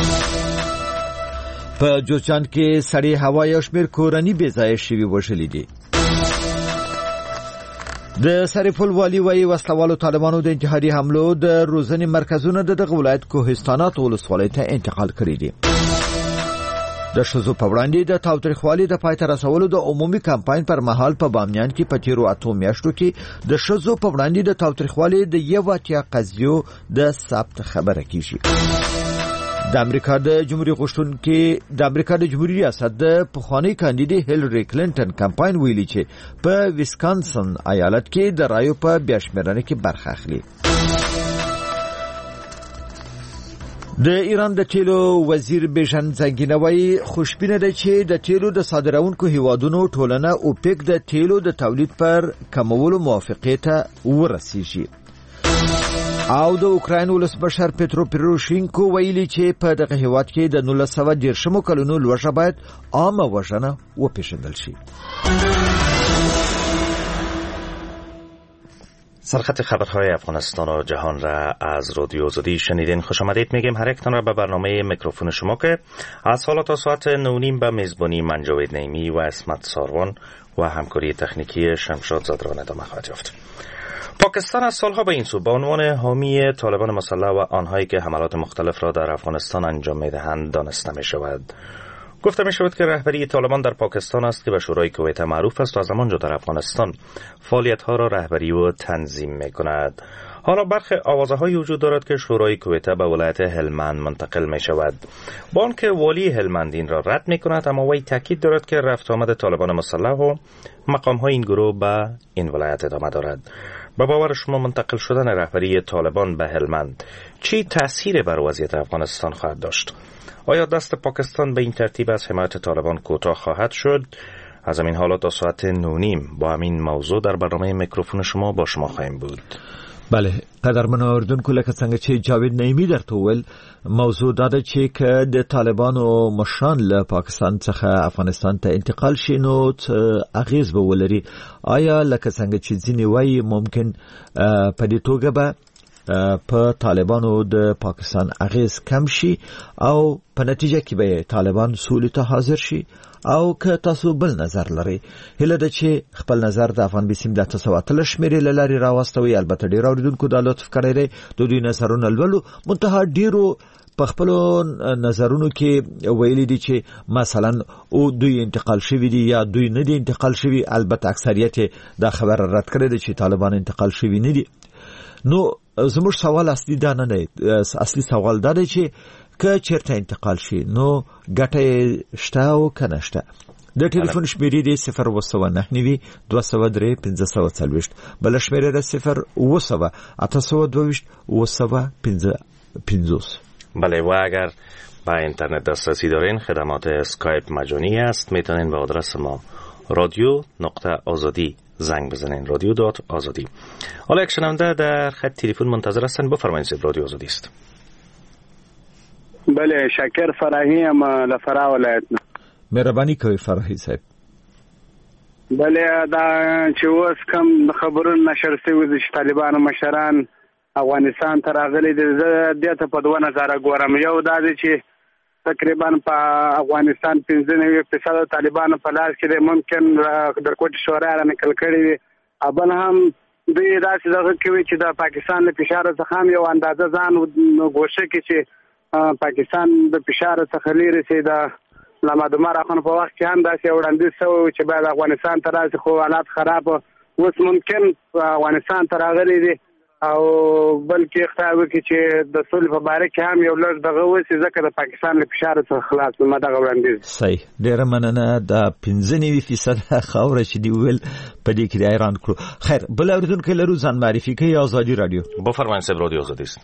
په جوزجان کې سړې هوا یو شمېر کورني بې ځایه شوي وژلي دي. د سرپل والی وایي وسلوالو طالبانو د انتحاري حملو د روزنې مرکزونه د دغه ولایت کوهستانات ولسوالۍ ته انتقال کړي دي. د ښځو په وړاندې د تاوتریخوالي د پای ته رسولو د عمومي کمپاین پر مهال په بامیان کې په تیرو 8 میاشتو کې د ښځو په وړاندې د تاوتریخوالي د 81 قضیو د ثبت خبره کیږي. د امریکا د جمهوریت ریاست د پخوانی کاندیدې هیلری کلینټن کمپاین ویلي چې په ویسکانسن ایالت کې د رایو په بیاشمېرنه کې برخه اخلي. د ایران د تیلو وزیر بیژن زنګینوی خوشبینه ده چې د تیلو د صادرونکو هیوادونو ټولنه اوپک د تیلو د تولید پر کمولو موافقه ته ورسیږي. او د اوکراین ولسمشر پترو پروشینکو ویلي چې په دغه هیواد کې د 1910 کلونو لوږه باید عامه وژنه وپېژندل شي. سرخط خبرهای افغانستان و جهان را از رادیو آزادی شنیدین. خوش آمدید میگیم هر یکتان را به برنامه میکروفون شما که از حالا تا ساعت 9:30 به میزبانی من جاوید نعیمی و اسمت ساروان و همکاری تکنیکی شمشاد زادران ادامه خواهد یافت. پاکستان از سالها به این سو به عنوان حامی طالبان مسلح و آنهایی که حملات مختلف را در افغانستان انجام میدهند دانسته می شود. گفته می شود که رهبری طالبان در پاکستان است که به شورای کویت معروف است و از همانجا در افغانستان فعالیت ها را رهبری و تنظیم می کند. حالا برخی آوازه‌هایی وجود دارد که شورای کویت به ولایت هلمند منتقل می شود. با آنکه والی هلمند این را رد می کند، اما وی تاکید دارد که رفت آمد طالبان مسلح و مقام های این گروه به این ولایت ادامه دارد. به باور شما منتقل شدن رهبری طالبان به هلمند چی تأثیر بر وضعیت افغانستان خواهد داشت؟ آیا دست پاکستان به این ترتیب از حمایت طالبان کوتاه خواهد شد؟ از همین حالات تا ساعت 9:30 با همین موضوع در برنامه میکروفون شما با شما خواهیم بود. بله، قدرمن اوردونکو لکه څنګه چې جاوید نعیمی درته وویل، موضوع دا ده چې که د طالبانو مشران له پاکستان څخه افغانستان ته انتقال شي نو اغیز به ولري. آیا لکه څنګه چې ځینې وایي ممکن په دې توګه به په طالبانو د پاکستان اغیز کم شي او په نتیجه کې به طالبان سولې ته حاضر شي؟ او که تاسو بل نظر لرئ، هله ده چې خپل نظر د افغان بیسیم د 9 شمیرې له لارې راواستوي. البته ډېر اوریدونکو دا لطف کړی دی، د دوی نظرونه لولو. منتها ډېرو په خپلو نظرونو کې ویلي دي چې مثلا او دوی انتقال شوي دي یا دوی نه دي انتقال شوي. البته اکثریت دا خبره رد کړې ده چې طالبان انتقال شوي نه دي. نو زموږ سوال اصلي دا نه دی. اصلي سوال دا دی چې که چیرته انتقال شي نو ګټه شته او که نشته. د ټلیفون شمیرې دی 019 203 1540 بل شمیرې دی 0 822 بله، و اگر به اینترنت دسترسی دارین خدمات اسکایپ مجانی است. میتونین به آدرس ما radio.azadi زنگ بزنین، radio.azadi. حالا یک شنونده در خط تلفن منتظر هستن. بفرمایید، رادیو آزادی است. بله، شکر فراهی ام له فراه ولایت نه. مهرباني کوي فراهی صاحب. بله، دا چې اوس کوم خبرونه نشر شوي دي چې طالبانو مشران افغانستان ته راغلي دي، زه دې ته په دوه نظره ګورم. یو دا دی چې تقریبا په افغانستان 95% طالبانو په لاس کې دي، ممکن د کوټې شورا را نقل کړي وي. بل هم دوی داسې دغه کوي چې د پاکستان له فشار څخه هم یو اندازه ځان ګوښه کړي چې پاکستان د فشار څخه لري سي. د لامدمر اخن په وخت کې هم داسې وړاندیز شوی چې باید افغانستان ته راشي، خو حالات خراب اوس ممکن افغانستان ته راغلي دي او بلکې خطاب کوي چې د صلح په باره کې هم یو لږ دغه وسی ځکه د پاکستان له فشار څخه خلاص ما دغه وړاندیز. صحیح، ډیره مننه. د 95% خاور چې دی ویل په دې کې د ایران کړو. خیر، بل اوریدونکو لرو ځان معرفي کوي. آزادی رادیو. بفرمایئ صاحب، رادیو آزادی است.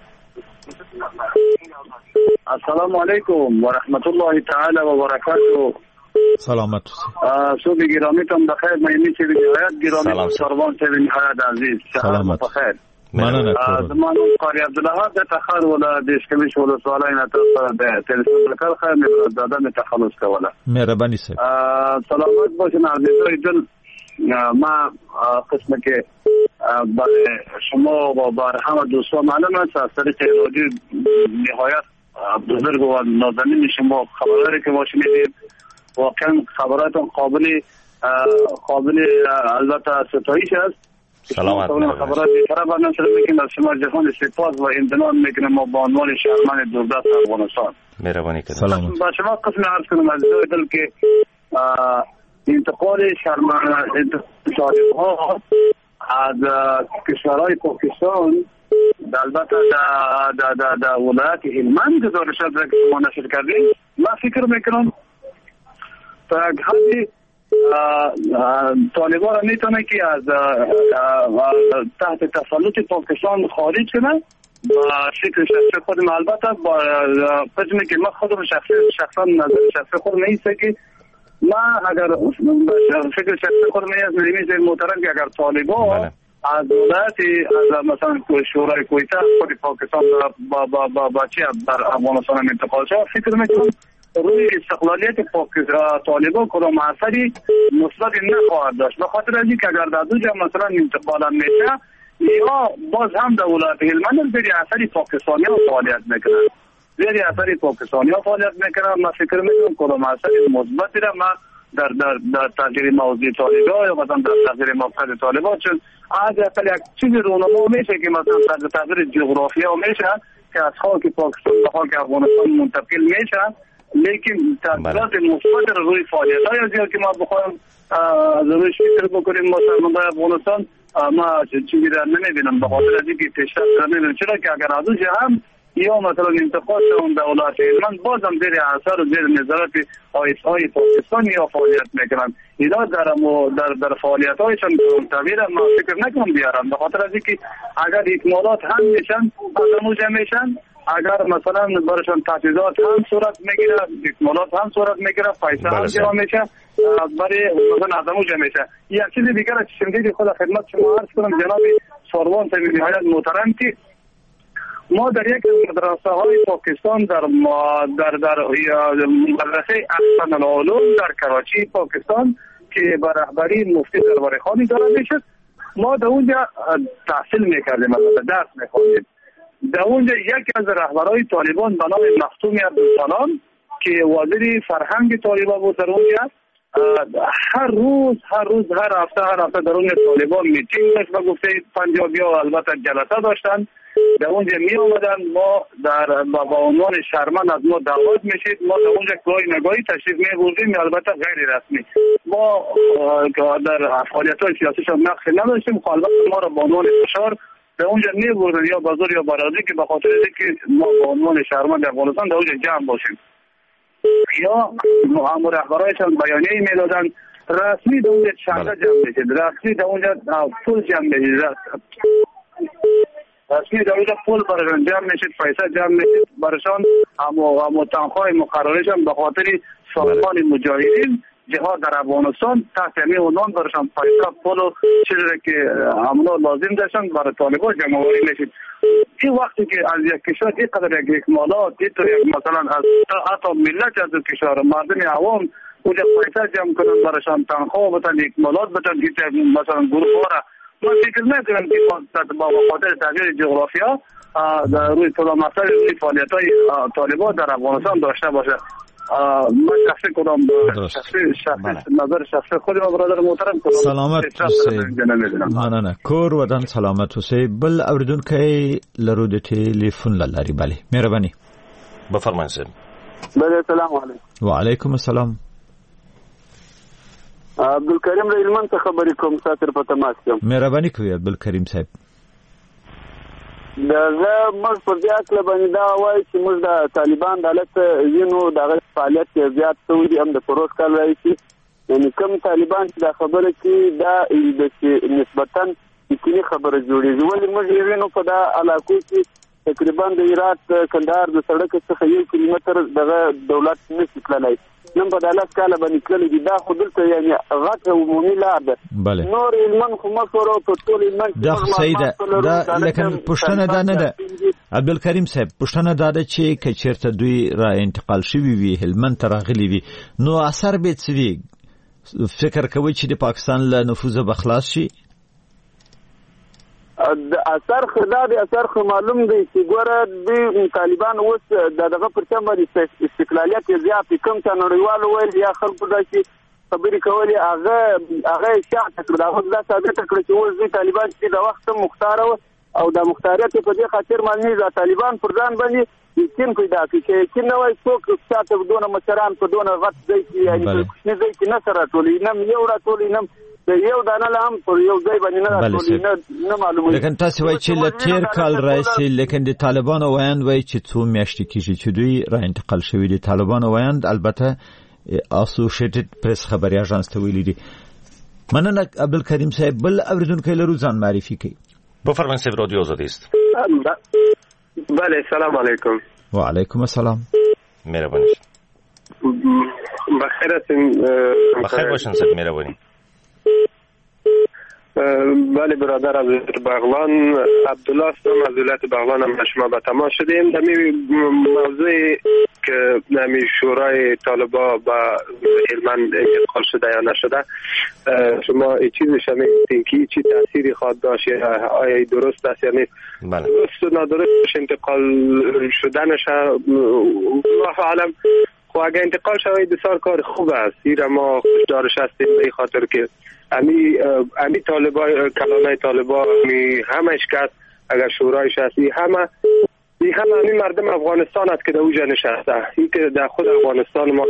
السلام علیکم و رحمت الله تعالی و برکاته. سلامت. صبح گرامی تان بخیر. مهمی چه نهایت گرامی سروان چه نهایت عزیز. سلامت بخیر. مننه. زمان قاری عبدالله د تخار ولا دیشکمیش ولا سوالای نه تاسو د تلیفون کار خیر دادن تخلص کوله. مهربانی صاحب. سلامت باشین عزیزای دل. ما قسم که برای شما و برای همه دوستان معلوم است از طریق رادیو نهایت بزرگ و نازنین شما خبرهایی که ما شنیدیم واقعا خبراتون قابل البته ستایش است. سلامت. خبرات بیشتر برنامه شده میکنم از شما جهان سپاس و امتنان میکنم ما با عنوان شهرمند دولت افغانستان. مهربانی کنید. سلامت. با شما قسم عرض کنم عزیزای دل که انتقال شهروندان ها از کشورهای پاکستان البته در ولایت هلمند گزارشات را که شما نشر کردید، من فکر میکنم تا یک حدی طالبان میتونه که از تحت تسلط پاکستان خارج کنه با شکل شخصی خودم. البته با پسمی که من خودم شخصا نظر شخصی خودم نیسته که من اگر فکر شخصی خودم نیست محترم که اگر طالبان از دولت از مثلا شورای کویته خود پاکستان با چی در افغانستان انتقال شد، فکر میکنم روی استقلالیت طالبان کدام اثری مثبت نخواهد داشت، به خاطر از اینکه اگر در دو جا مثلا انتقال میشه یا باز هم در ولایت هلمند زیر اثری پاکستانی ها فعالیت میکنن، زیر اثری پاکستانی ها فعالیت میکنن. من فکر میکنم کدام اثری مثبتی را من در تغییر موضوع طالبان یا مثلا در تغییر موقعیت طالبان، چون از اصل یک چیزی رونما میشه که مثلا در تغییر جغرافیا میشه که از خاک پاکستان به خاک افغانستان منتقل میشه، لیکن تاثیرات مثبت روی فعالیت‌های زیاد که ما بخوایم روش فکر بکنیم مثلا در افغانستان ما چیزی را نمیبینم، به خاطر از اینکه پیشرفت نمیبینم. چرا که اگر از اونجا هم یا مثلا انتقال شدن دولت هلمند بازم زیر اثر و زیر نظارت آیس‌های پاکستان یا فعالیت میکنن، اینا در فعالیت‌هایشان تغییر ما فکر نکنم بیارم، به خاطر از اینکه اگر اکمالات هم میشن از اونجا میشن، اگر مثلا برشان تجهیزات هم صورت میگیره، اکمالات هم صورت میگیره، پیسه هم جمع میشه برای مثلا از اونجا میشه. یک چیز دیگر که شنیدید خود خدمت شما عرض کنم جناب سروان صاحب نهایت محترم که ما در یک مدرسه های پاکستان در مدرسه احسن العلوم در کراچی پاکستان که به رهبری مفتی دربار خانی داره میشد، ما در اونجا تحصیل میکردیم، درس میخوندیم. در اونجا یکی از رهبرای طالبان به نام مختوم عبدالسلام که وزیر فرهنگ طالبان بود در اونجا، هر هفته در اونجا طالبان میتینگ داشت و گفته پنجابی ها البته جلسه داشتن، در اونجا می آمدن، ما با عنوان شرمن از ما دعوت میشید، ما در اونجا گاهی نگاهی تشریف می بردیم، البته غیر رسمی. ما در فعالیت های سیاسی شان نقش نداشتیم، البته ما را با عنوان فشار در اونجا می بردن یا بازار یا برادری که به خاطر اینکه ما با عنوان شهروند در افغانستان در اونجا جمع باشیم، یا هم رهبرایشان بیانیه‌ای میدادن رسمی در اونجا چنده جمع میشید، رسمی در اونجا پول جمع میشید، رسمی در اونجا پول برشان جمع میشید، پیسه جمع میشید برشان، اما تنخواه مقررشان به خاطر سازمان مجاهدین جهاد در افغانستان تحت همین عنوان برشان پیسه پول و چیزی که امنا لازم داشتن برای طالبان جمع آوری میشید. این وقتی که از یک کشور اینقدر یک اکمالات مثلا از حتی ملت از کشور مردم عوام اونجا پیسه جمع کنن برشان تنخواه بتن اکمالات بتن مثلا گروه ها را، من فکر نکنم که با خاطر تغییر جغرافیا روی کدام اثر روی فعالیت‌های طالبان در افغانستان داشته باشه. من شخصی کدام نظر شخصی خودم برادر محترم سلامت نه کور ودان سلامت اوسئ. بل اوریدونکي لرو د ټلیفون لاري bale مهرباني بفرمایئ سر. بله السلام علیکم. وعلیکم السلام. عبدالکریم له هلمند څخه خبرې کوم، ساتر په تماس یم. مهرباني کوي عبدالکریم صاحب. دغه موږ په دې اړه باندې دا وایي چې موږ د طالبان د حالت ځینو دغه فعالیت کې زیات شوي دي، هم د پروس کال راځي، یعنی کوم طالبان چې دا خبره کوي دا د نسبتا یقیني خبره جوړېږي، ولې موږ یې وینو په دا علاقو کې تقریبا د هرات کندهار د سړک څخه 1 کیلومتر دغه دولت نشي تللی، نن په دالت کاله باندې تللی دي، دا خو دلته یعنی غټ عمومي لار ده. نور هلمند خو مخوره په ټول هلمند دا صحیح ده، دا لکه پوښتنه دا نه ده عبدالکریم صاحب، پوښتنه دا ده چې که چېرته دوی را انتقال شوي وي هلمند ته راغلي وي نو اثر به څه وي؟ فکر کوئ چې د پاکستان له نفوذه به خلاص شي؟ د اثر خدا د اثر خو معلوم دی چې ګوره د طالبان اوس دغه پرچم باندې استقلالیت زیات کم ته نړیوال ویل یا خلکو دا چې خبرې کولې هغه شاعت کړ، دا دا ثابت کړ چې اوس د طالبان چې د وخت مختار او د مختاریت په دې خاطر باندې د طالبان پر ځان باندې یقین پیدا کړي چې کله نوې څوک ستاسو دونه مشران په دونه غټ ځای کې یعنی کوم ځای کې نه سره ټولې نم یو را ټولې نم یو دانه هم پر یو ځای باندې نه معلومه. لیکن تاسو وایي چې له تیر کال راځي، لیکن د طالبانو وایند وایي چې څو میاشتې کېږي چې دوی را انتقال شوي دي. طالبانو وایند البته اسوسییټډ پریس خبري اژانس ته ویلي دي. مننه عبدالکریم صاحب. بل اوریدونکي لرو ځان معرفي کړئ. بفرمایید صاحب، رادیو آزادی است. بله، سلام علیکم. و علیکم السلام. مهربانی. بخیر هستین؟ بخیر باشین صاحب، مهربانی. بله برادر از بغلان، عبدالله هستم از ولایت بغلان. هم شما به تماس شدیم در موضوعی که نمی شورای طالبا به هلمند انتقال شده یا نشده، شما این چیزی شنیدین که چی تأثیری خواهد داشت؟ آیا درست است یا نیست؟ درست و نادرست انتقال شدنش الله اعلم. خب اگر انتقال شود بسیار کار خوب است، ایرا ما خوشدارش هستیم به خاطر که امی طالبای کلانای طالبا همه اشکست. اگر شورایش هستی همه مردم افغانستان است که در اوجه نشسته. این که در خود افغانستان ما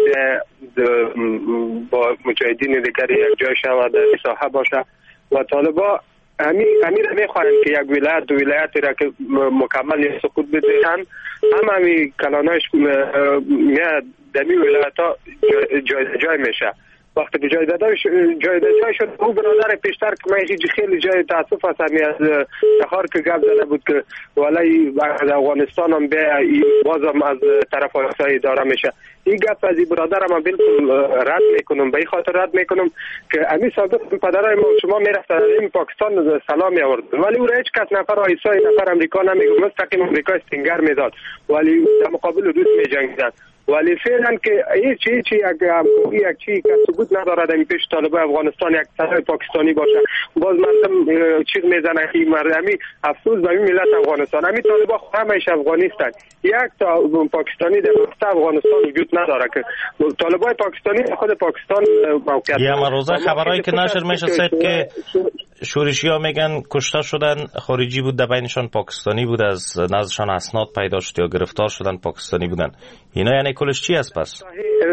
با مجاهدین دیگری یک جای شود، در ساحه باشه و طالبا امیر میخواهند که یک ولایت دو ولایتی را که مکمل سقوط بدهند، همه کلانایش دمی ولایت ها جای میشه. وقتی که جای شد او برادر پیشتر که من خیلی جای تاسف هست از تخار که گفت زده بود که ولی از افغانستان هم بازم از طرف آسایی داره میشه. این گفت از این برادر من بالکل رد میکنم، به این خاطر رد میکنم که امی سابق پدرای ما شما میرفتن این پاکستان سلام می‌آورد، ولی او را هیچ کس نفر آیسای نفر امریکا نمیگفت، مستقیم امریکا استنگر میداد ولی در مقابل روس میجنگیدند. ولی فعلا که هیچ یک چی که ثبوت ندارد این پیش طالب افغانستان یک طرف پاکستانی باشه، باز مردم چیز میزنه که مردمی افسوس به ملت افغانستان. همین طالبا همش افغانی هستند، یک تا پاکستانی در افغانستان وجود نداره که طالبای پاکستانی خود پاکستان موقعیت. یه روزه خبرایی که نشر میشه صاحب که شورشی‌ها میگن کشته شدن خارجی بود، در بینشان پاکستانی بود، از نزدشان اسناد پیدا شد یا گرفتار شدن پاکستانی بودن. اینا یعنی کلش چی است پس؟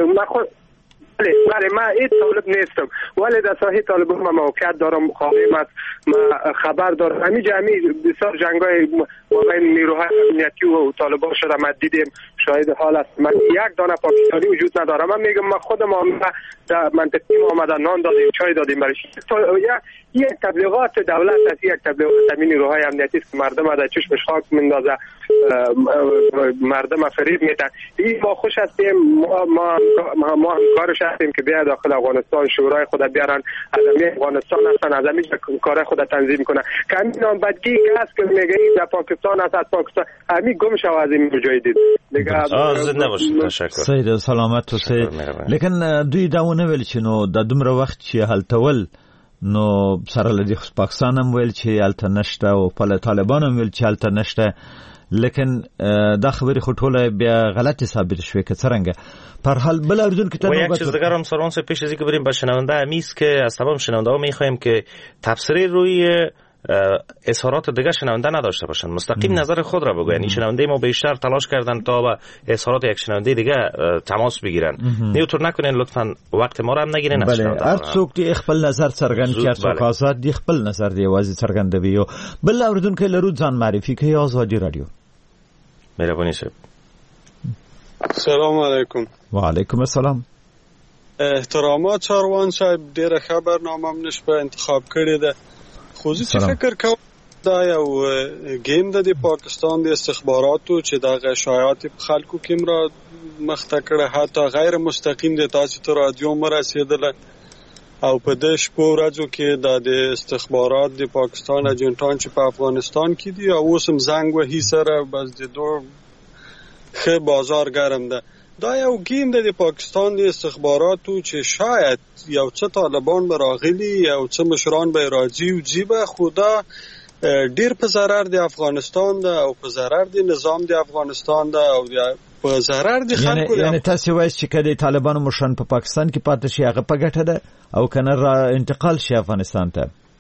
بله من این طالب نیستم ولی در ساحه طالب ما موقعیت دارم، مقاومت ما خبر دارم. همینجا بسیار جنگای بین نیروهای امنیتی و طالبان شده ما دیدیم، شاهد حال است. من یک دانه پاکستانی وجود ندارم. من میگم ما خودم در منطقه ما آمدن نان دادیم، چای دادیم برش. یک تبلیغات دولت است، یک تبلیغات همین نیروهای امنیتی است که مردم در چشمش خاک میندازه، مردم فریب میدن. این ما خوش هستیم، ما همکارش هستیم که بیا داخل افغانستان شورای خود بیارن، از همین افغانستان هستن، از همین کار خود تنظیم کنن. که همین نامبدگی است که میگه در پاکستان است، از پاکستان همین گم شو از این مجاهدین دیگه. زنده باشید. تشکر. سید سلامت اوسئ. لیکن دوی داونه ویل چې نو د دومره وخت چې هلتول نو سره لدی پاکستان هم ویل چې هلته نشته او په طالبان هم ویل چې هلته نشته، لیکن دا خبرې خو ټوله بیا غلط ثابت شوې که څرنګه. پر حال بل اردون که و یک چیز دیگر هم سروان سے پیش از اینکه بریم به شنونده امیز که از تمام شنونده ها میخوایم که تبصره روی اظهارات دیگه شنونده نداشته باشن، مستقیم نظر خود را بگوین. این شنونده ما بیشتر تلاش کردن تا با اظهارات یک شنونده دیگه تماس بگیرن. نیوتر نکنین لطفا، وقت ما را هم نگیرین. بله، هر څوک دی خپل نظر څرګند کړي، هر څوک آزاد دی خپل نظر دی واځي څرګندوي. بل اوریدونکو لرو ځان معرفي کوي. آزادی رادیو. مهربانی صاحب. سلام علیکم. و علیکم السلام. احترامات چاروان صاحب، ډیره ښه برنامه نشپه انتخاب کړې ده. خو زه چې فکر کوم دا یو گیم ده د پاکستان د استخباراتو چې دغه شایعات په خلکو کې را مخته کړه، حتی غیر مستقیم د تاسو ته رادیو مرسیدله او په دې شپو ورځو کې د استخبارات د پاکستان اجنټان چې په افغانستان کې دي او اوس هم زنګ وهي سره بس د دوه ښه بازار ګرم ده. دا یو گیم د پاکستان د استخباراتو چې شاید یو څه طالبان به راغلي، یو څه مشران به راځي او جیبه خدا ډیر په ضرر د افغانستان ده او په ضرر د نظام د افغانستان ده او په ضرر د خلکو. یعنی تاسو وایئ چې کله طالبانو مشران په پاکستان کې پاتې شي هغه په ګټه ده او کنه را انتقال شي افغانستان ته.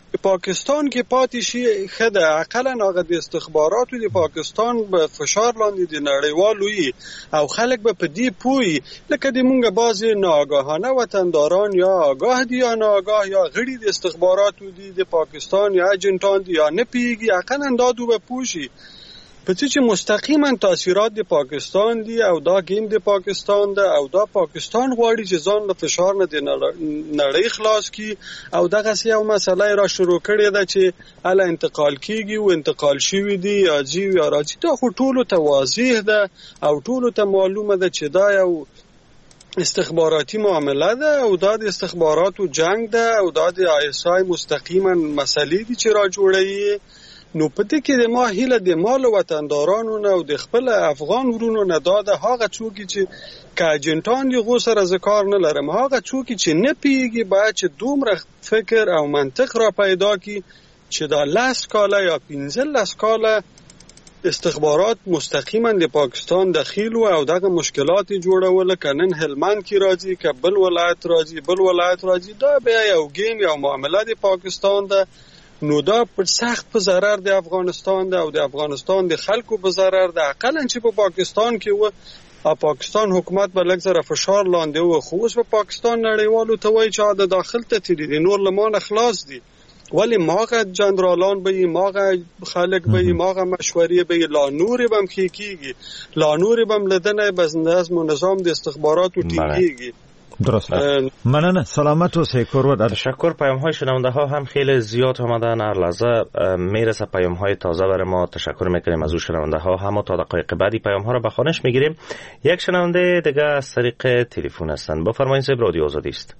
پاکستان کې پاتې شي خده اقلا هغه د استخباراتو د پاکستان به فشار لاندې د نړیوالوي او خلک به په دې پوي لکه د مونږه بعضی ناآگاهانه وطنداران یا آگاه دي یا ناآگاه یا غړي د استخباراتو دي د پاکستان یا اجنټان دي یا نه پیږي اقلا دادو به پوشي په چې مستقیما تاثیرات د پاکستان دي او دا گیم د پاکستان ده او دا پاکستان غواړي چې ځان له فشار نه د نړۍ خلاص کی او دغه یو مسله را شروع کړې ده چې ال انتقال کیږي او انتقال شوی دی یا جی یا راځي دا خو ټولو ته واضح ده او ټولو ته معلومه ده چې دا یو استخباراتي معامله ده او دا د استخباراتو جنگ ده او دا د ISI مستقیما مسلې دي چې را جوړوي نو پدې کې د ما هیله د مال وطندارانو نه او د خپل افغان ورونو نه داده هغه څوک چې کاجنټان دی غو سره ذکر نه لرم هغه څوک چې نه پیږي باید چې دومره فکر او منطق را پیدا کی چې دا 10 کاله یا 15 کاله استخبارات مستقیما د پاکستان داخل او دغه مشکلات جوړول کنن هلمند کی راځي کابل ولایت راځي دا بیا یو گیم یا معاملات د پاکستان ده نو دا پر سخت په ضرر د افغانستان ده او د افغانستان د خلکو په ضرر ده اقلا چې په پاکستان کې و پاکستان حکومت به لږ زره فشار لاندې و خو اوس په پاکستان نړیوالو ته وایي چې د داخل ته تیری نور لمانه خلاص دي ولی ماغه جنرالان به ماغه خلک به ماغه مشورې به لا نور بم کیږي لا نور بم لدنه بزنس نظام د استخباراتو ټینګيږي درسته مننه سلامت اوسید کورو تشکر پیام های شنونده ها هم خیلی زیاد آمدن هر لحظه میرسه پیام های تازه برای ما تشکر میکنیم از اون شنونده ها هم تا دقایق بعدی پیام ها رو به خوانش میگیریم یک شنونده دیگه از طریق تلفن هستند بفرمایید صاحب رادیو آزادی است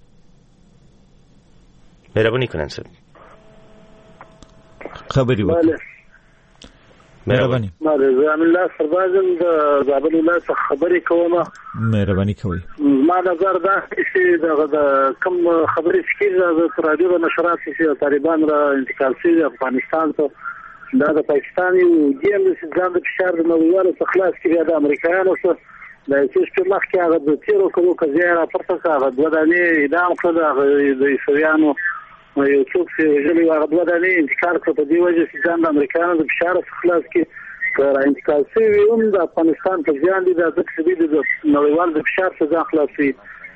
مهربانی کنین صاحب خبری بود مهربانی زمین الله سربازم د زابل ولایت خبرې کوم مهربانی کوي ما نظر دا چې د کوم خبرې چې د رادیو نشرات چې طالبان را انتقال شي افغانستان ته دا د پاکستاني ګیم د ځان د فشار د نویوالو څخه خلاص کړي د امریکایانو سره د چې په مخ کې هغه د تیرو کلو کزیره پرته هغه د ودانې اعدام کړل د ایسویانو یو څوک چې جلي هغه د ودانې انتقال کړ په دی وجه چې ځان د امریکایانو د فشار څخه خلاص کړي که انتقال شوی هم د افغانستان په ځان دي د ځکه د نړیوال د فشار څخه خلاص شي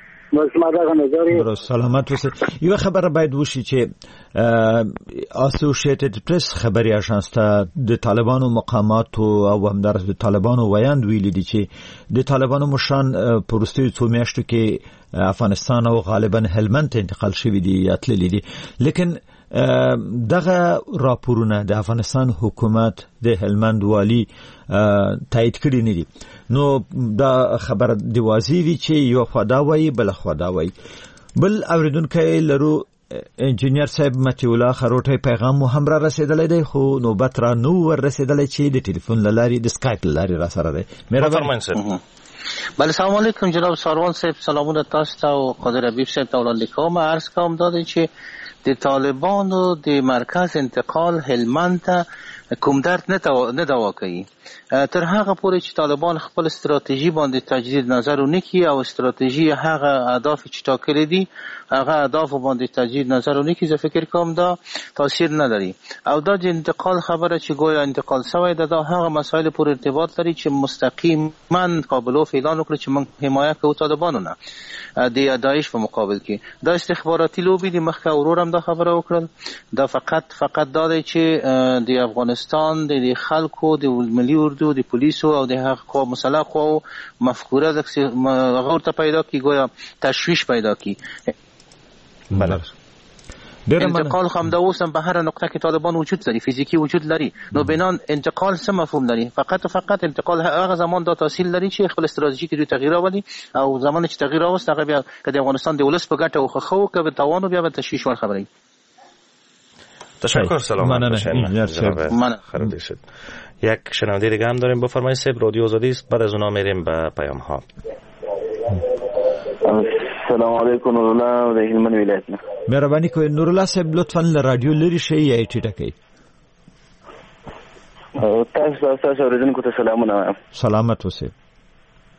سلامت اوسه یو خبره باید وشي چې اسوسییټډ پریس خبري اژانس ته د طالبانو مقامات او همدارس د طالبانو ویاند ویلي دي چې د طالبانو مشان پروستي څو میاشتو کې افغانستان او غالبا هلمند ته انتقال شوی دي یا تللی دي لیکن دغه راپورونه د افغانستان حکومت د هلمند والی تایید کړی نه دي نو دا خبر دی واضح وی چې یو خدا وای بل خدا وای بل اوریدونکو لرو انجینیر صاحب متی الله خروټي پیغام هم را رسیدلی دی خو نوبت را نو ور رسیدلی چې د ټلیفون لاري د اسکایپ لاري را سره دی مهرباني صاحب بله سلام علیکم جناب ساروان صاحب سلامونه تاسو ته او قادر حبیب صاحب ته وړاندې کوم عرض کوم دا دی چې د طالبانو د مرکز انتقال هلمند ته کوم درد نه دوا کوي تر هغه پورې چې طالبان خپل استراتیژي باندې تجدید نظر ونکړي او استراتیژي هغه اهداف چې ټاکلي دي هغه اهداف باندې تجدید نظر ونکړي زه فکر کوم دا تاثیر نه لري او دا د انتقال خبره چې ګویا انتقال شوی دا هغه مسایل پورې ارتباط لري چې مستقیما قابلو اعلان وکړي چې موږ حمایت کوو طالبانو نه د داعش په مقابل کې دا استخباراتي لوبي د مخکې اورورم دا خبره وکړل دا فقط دا دی چې د افغانستان د خلکو د ملي اردو د پولیسو او د هغه مسلح خو مفکوره د غور ته پیدا کی گویا تشویش پیدا کی بله انتقال هم دا اوس هم به هر نقطه کې طالبان وجود لري فیزیکی وجود لري نو بنان انتقال څه مفهوم لري فقط انتقال هغه زمان دا تاثیر لري چې خپل استراتیژي کې دوی تغییر راولي او زمان چې تغییر راوست هغه بیا د افغانستان د ولس په ګټه او خو که به توان بیا به تشویش ور خبري تشکر سلامت باشین خیلی شد یک شنونده دیگه هم داریم بفرمایید صاحب رادیو آزادی است بعد از اونها میریم به پیام ها السلام علیکم نورالله د هلمند ولایت نه مهرباني کوئ نورالله صاحب لطفا له رادیو لري شي یا ټیټه کوي تاسو اوریدونکو ته سلامونه سلامت اوسئ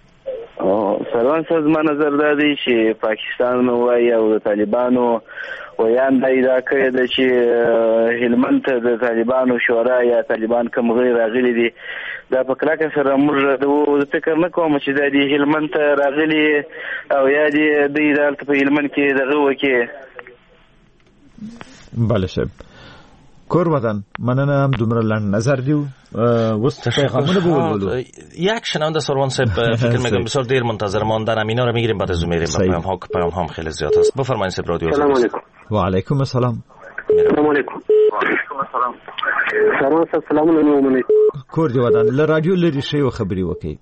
سلام صاحب ما نظر دا دی چې پاکستان وایي او د طالبانو ویان دا ادعا کړې ده چې هلمند ته د طالبانو شورا یا طالبان کوم غړي راغلي دي. دا په کلکه سره موږ د فکر نه کوم چې دا د هلمند ته راغلي او یا د ادارت په هلمند کې دغه وکي. بله شب کور ودان مننه هم دومره لنډ نظر دیو وست پیغامونه بولولو. یک شنونده سروان صاحب فکر میکنم بسیار دیر منتظر ماندن، همینا رو میگیریم بعد از اون میریم. پیام هم خیلی زیاد است. بفرمایید صاحب رادیو. سلام علیکم. و علیکم السلام. سلام علیکم. سلام صاحب سلامونه مومنه. کور دی ودان ل رادیو لري شی او خبري وکي.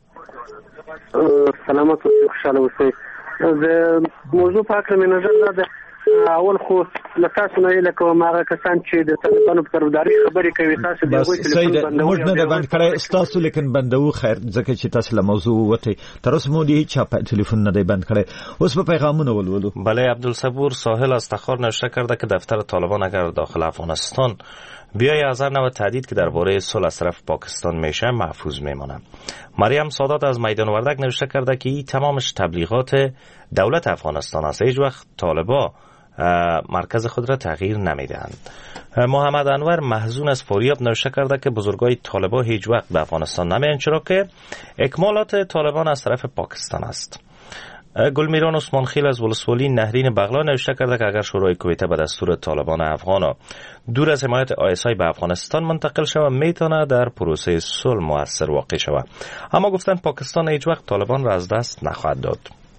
سلامات او خوشاله اوسئ. د موضوع په اړه مې نظر ده. اول خو لکه نه لکه ماغه کسان چې د طالبانو په طرفداري خبرې کوي تاسو دغه ټلیفون باندې موږ نه بند کړای تاسو لیکن بندو خیر ځکه چې تاسو له موضوع وته تر اوسه مو دي چې په ټلیفون نه دی بند کړای. اوس په پیغامونه ولولو. بله عبدالصبور ساحل از تخار نوشته کرده که دفتر طالبان اگر داخل افغانستان بیای از هر نوع تهدید که درباره صلح از طرف پاکستان میشه محفوظ میمونه. مریم سادات از میدان وردک نوشته کرده که این تمامش تبلیغات دولت افغانستان است. هیچ وقت طالبان مرکز خود را تغییر نمیدهند. محمد انور محزون از فاریاب نوشته کرده که بزرگای طالبان هیچ وقت به افغانستان نمیان چرا که اکمالات طالبان از طرف پاکستان است. گلمیران عثمان خیل از ولسوالی نهرین بغلا نوشته کرده که اگر شورای کویته به دستور طالبان افغان دور از حمایت آیسای به افغانستان منتقل شود میتونه در پروسه صلح مؤثر واقع شود، اما گفتن پاکستان هیچ وقت طالبان را از دست نخواهد داد.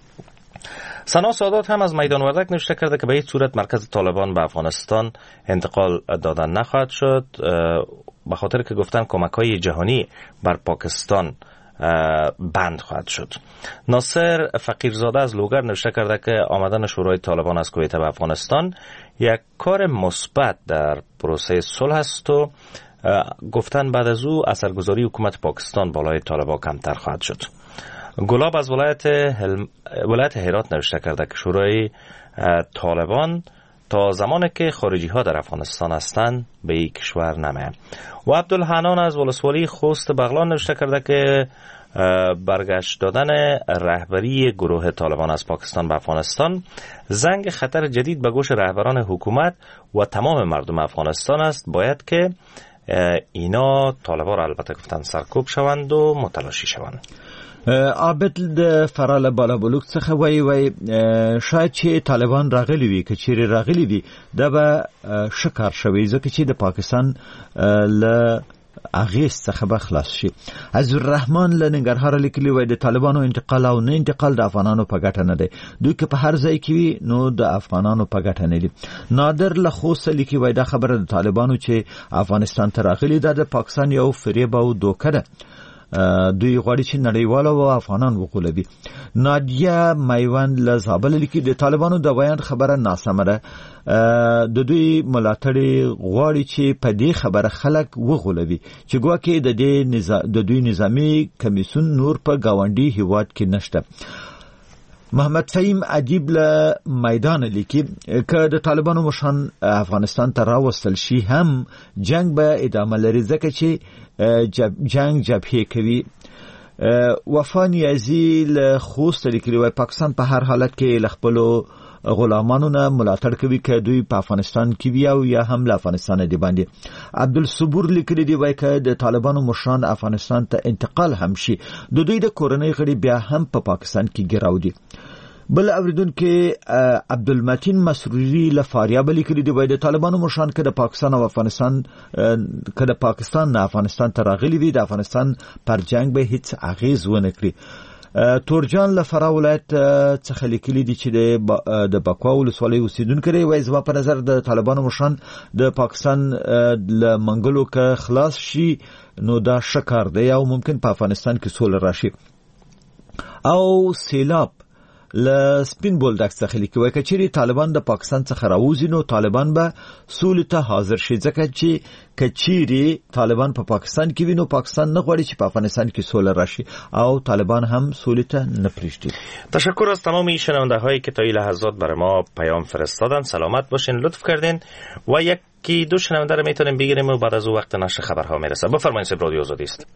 سنا سادات هم از میدان وردک نوشته کرده که به هیچ صورت مرکز طالبان به افغانستان انتقال دادن نخواهد شد، به خاطر که گفتن کمک‌های جهانی بر پاکستان بند خواهد شد. ناصر فقیرزاده از لوگر نوشته کرده که آمدن شورای طالبان از کویت به افغانستان یک کار مثبت در پروسه صلح است و گفتن بعد از او اثرگذاری حکومت پاکستان بالای طالبان کمتر خواهد شد. گلاب از ولایت هرات نوشته کرده که شورای طالبان تا زمانی که خارجی ها در افغانستان هستند به این کشور نمیاد. و عبدالحنان از ولسوالی خوست بغلان نوشته کرده که برگشت دادن رهبری گروه طالبان از پاکستان به افغانستان زنگ خطر جدید به گوش رهبران حکومت و تمام مردم افغانستان است. باید که اینا طالبان را البته گفتن سرکوب شوند و متلاشی شوند. عابد د فرال بالا بلوک څخه وای شاید چې طالبان راغلي وي که چیرې راغلي دي دا به شکار شوی ځکه چې د پاکستان له اغیز څخه به خلاص شي. عزالرحمن له ننګرهار لیکلي وای د طالبانو انتقال او نه انتقال د افغانانو په ګټه نه دی، دوی که په هر ځای کې وي نو د افغانانو په ګټه نه دي. نادر له خوست لیکي وای دا خبره د طالبانو چې افغانستان ته راغلي دا د پاکستان یو فریب او دوکه ده، دوی غواړي چې نړیواله او افغانان وغولوي. نادیه میوند له زابل لیکي د طالبانو د بیان خبره ناسمه ده، د دوی ملاتړي غواړي چې په دې خبره خلک وغولوي چې ګواکې د دوی نظامی کمیسیون نور په گاونډي هیواد کې نشته. محمد فهیم عجیب له میدان لیکي که د طالبانو مشان افغانستان ته راوستل شي هم جنگ به ادامه لري ځکه چې جنگ جبهه کوي. وفا نیازی له خوست لیکلي وای پاکستان په هر حالت کې له خپلو غلامانو نه ملاتړ کوي که دوی په افغانستان کې وي او یا هم له افغانستان دی باندې. عبدالصبور لیکلي دی وای که د طالبانو مشران افغانستان ته انتقال هم شي د دوی د کورنۍ غړي بیا هم په پاکستان کې ګراو دي. بل اوریدونکو عبدالمتین مسروری له فاریاب لیکلي دی وای د طالبانو مشران که د پاکستان او افغانستان که د پاکستان نه افغانستان ته راغلي وي د افغانستان پر جنگ به هیڅ اغیز ونه کړي. تورجان له فرا ولایت څخه لیکلي دي چې د بکوا ولسوالۍ اوسیدونکو دی وای زما په نظر د طالبانو مشران د پاکستان له منګلو که خلاص شي نو دا شکار دی او ممکن په افغانستان کې سوله راشي. او سیلاب له سپین بولدک څخه لیکي وای کچېرې طالبان د پاکستان څخه راوځي نو طالبان به سولې ته حاضر شي ځکه چې کچېرې طالبان په پاکستان کې وي نو پاکستان نه غواړي چې په افغانستان کې سوله راشي او طالبان هم سولې ته نه پرېږدي. تشکر از تمام شنونده هایی که تا این لحظات برای ما پیام فرستادن. سلامت باشین، لطف کردین و یکی دو شنونده رو میتونیم بگیریم و بعد از او وقت نشر خبرها میرسه. بفرمایید صاحب رادیو آزادی است.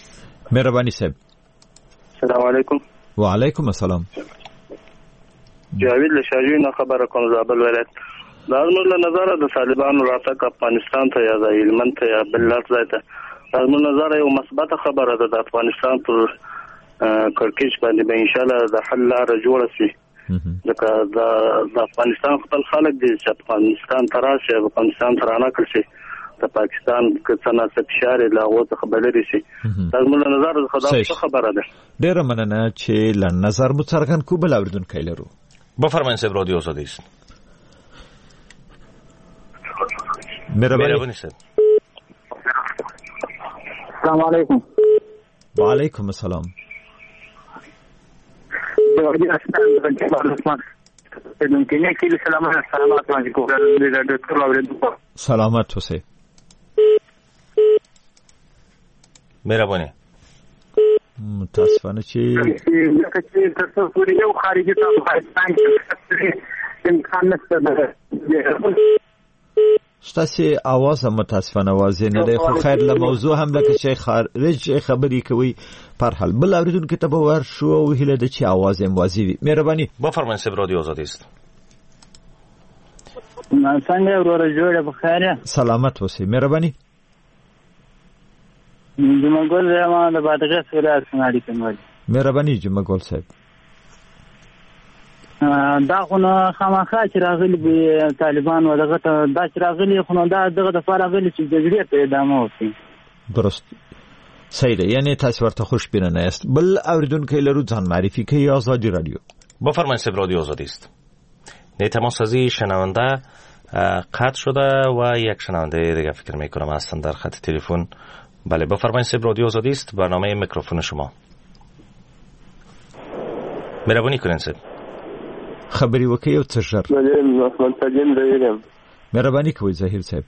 مهربانی صاحب. سلام علیکم. و علیکم السلام. جاوید لشاجوی نه خبره کوم زابل ولایت دا زموږ له نظره د طالبانو راتګ افغانستان ته یا د هلمند ته یا بل ځای ته دا زموږ نظره یو مثبته خبره ده. د افغانستان پر کړکېچ باندې به انشاءالله د حل لاره جوړه شي. ځکه د افغانستان خپل خلک دي چې افغانستان ته راشي، افغانستان ته رانقل شي، د پاکستان که څه نه څه فشار یې له هغو څخه به لرې شي. دا زموږ له نظره دا ښه خبره ده. ډېره مننه چې له نظر مو څرګند کړو. بل اورېدونکی لرو. بفرمایئ صاحب، رادیو آزادی است. مهرباني صاحب. السلام علیکم. وعلیکم السلام. سلامت اوسئ. مهرباني. متاسفانه چې تاسو پوری یو خارجي ته افغانستان کې امکان نشته. ستاسو आवाज متاسفانه واضح نه دی، خو خیر له موضوع هم لکه چې خارج خبرې کوي پر حال بل اوریدونکو ته به ورشو او هیله ده چې आवाज هم واضح وي. مهرباني. بفرمایئ صاحب، رادیو آزادی است. څنګه ورور جوړه بخیر؟ سلامت اوسئ. مهرباني. جمعګل ما د بادغیس ولایت څخه اړیکه نیولې. مهرباني جمعګل صاحب. دا خو نه خامخا چې راغلي به طالبان و دغه دا چې راغلي خو دا دغه د فار راغلي چې د جګړې په ادامه وکړي. درست. صحیح ده. یعنی تاسو ورته خوشبینه نه یاست. بل اوریدونکو لرو ځان معرفی کوي. آزادی رادیو. بفرمایید صاحب، رادیو آزادی است. تماسازی شنونده قطع شده و یک شنونده دیگه فکر میکنم هستن در خط تلفن. بله بفرمایید صاحب، رادیو آزادی است. برنامه میکروفون شما. مهربانی کنین صاحب. خبري وکي او څه شر. مهرباني کوئ ظاهر صاحب.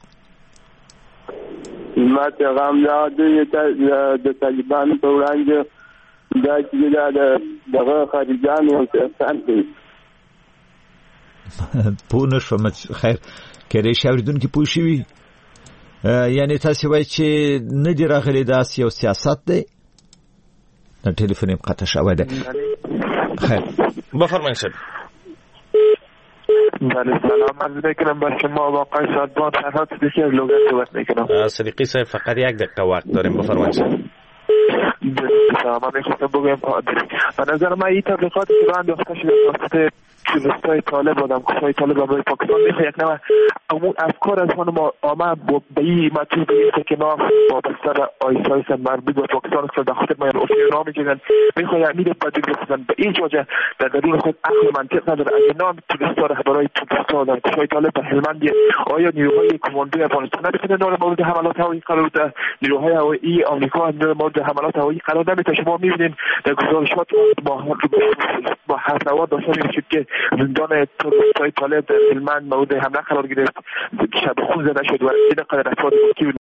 ما پیغام د طالبانو په وړاندې دا چې دغه خارجيان او افغان دي. پوه نشوم. خیر کله شاوریدون کې پوه شي یعنی تاسو وایي چې نه دی راغلي دا یو سیاست دی. د ټلیفون یې قطع شوی دی. خیر بفرمایئ صاحب. بله سلام عرض میکنم بر شما و آقای شادبان فرهاد صدیقی از لوگر صحبت میکنم. صدیقی صاحب فقط یک دقیقه وقت داریم، بفرمایید صاحب. من میخواستم بگویم به نظر من این تبلیغاتی که راه انداخته شده توسط چیزهای طالب و دمکشهای طالب برای پاکستان میخواد یک نوع اون افکار از ما آمد به این مطلوب بیسته که ما وابسته به آیسایس مربوط به پاکستان که داخل ما افتی نامی جدن میخواد امیر بدیل رسیدن به این جاجه در درون خود عقل منطق نداره. از نام توریستا رهبرای پاکستان و دمکشهای طالب به هلمندی آیا نیروهای کماندوی افغانستان نمیتونه نار مورد حملات هوایی قرار ده؟ نیروهای هوایی آمریکا مورد حملات هوایی قرار نمیده. شما میبینید در گزارشات با حسنوات داشته میشید که زندان توریستای طالب در هلمند مورد حمله قرار گرفت، شب خون زده شد و این قدر افراد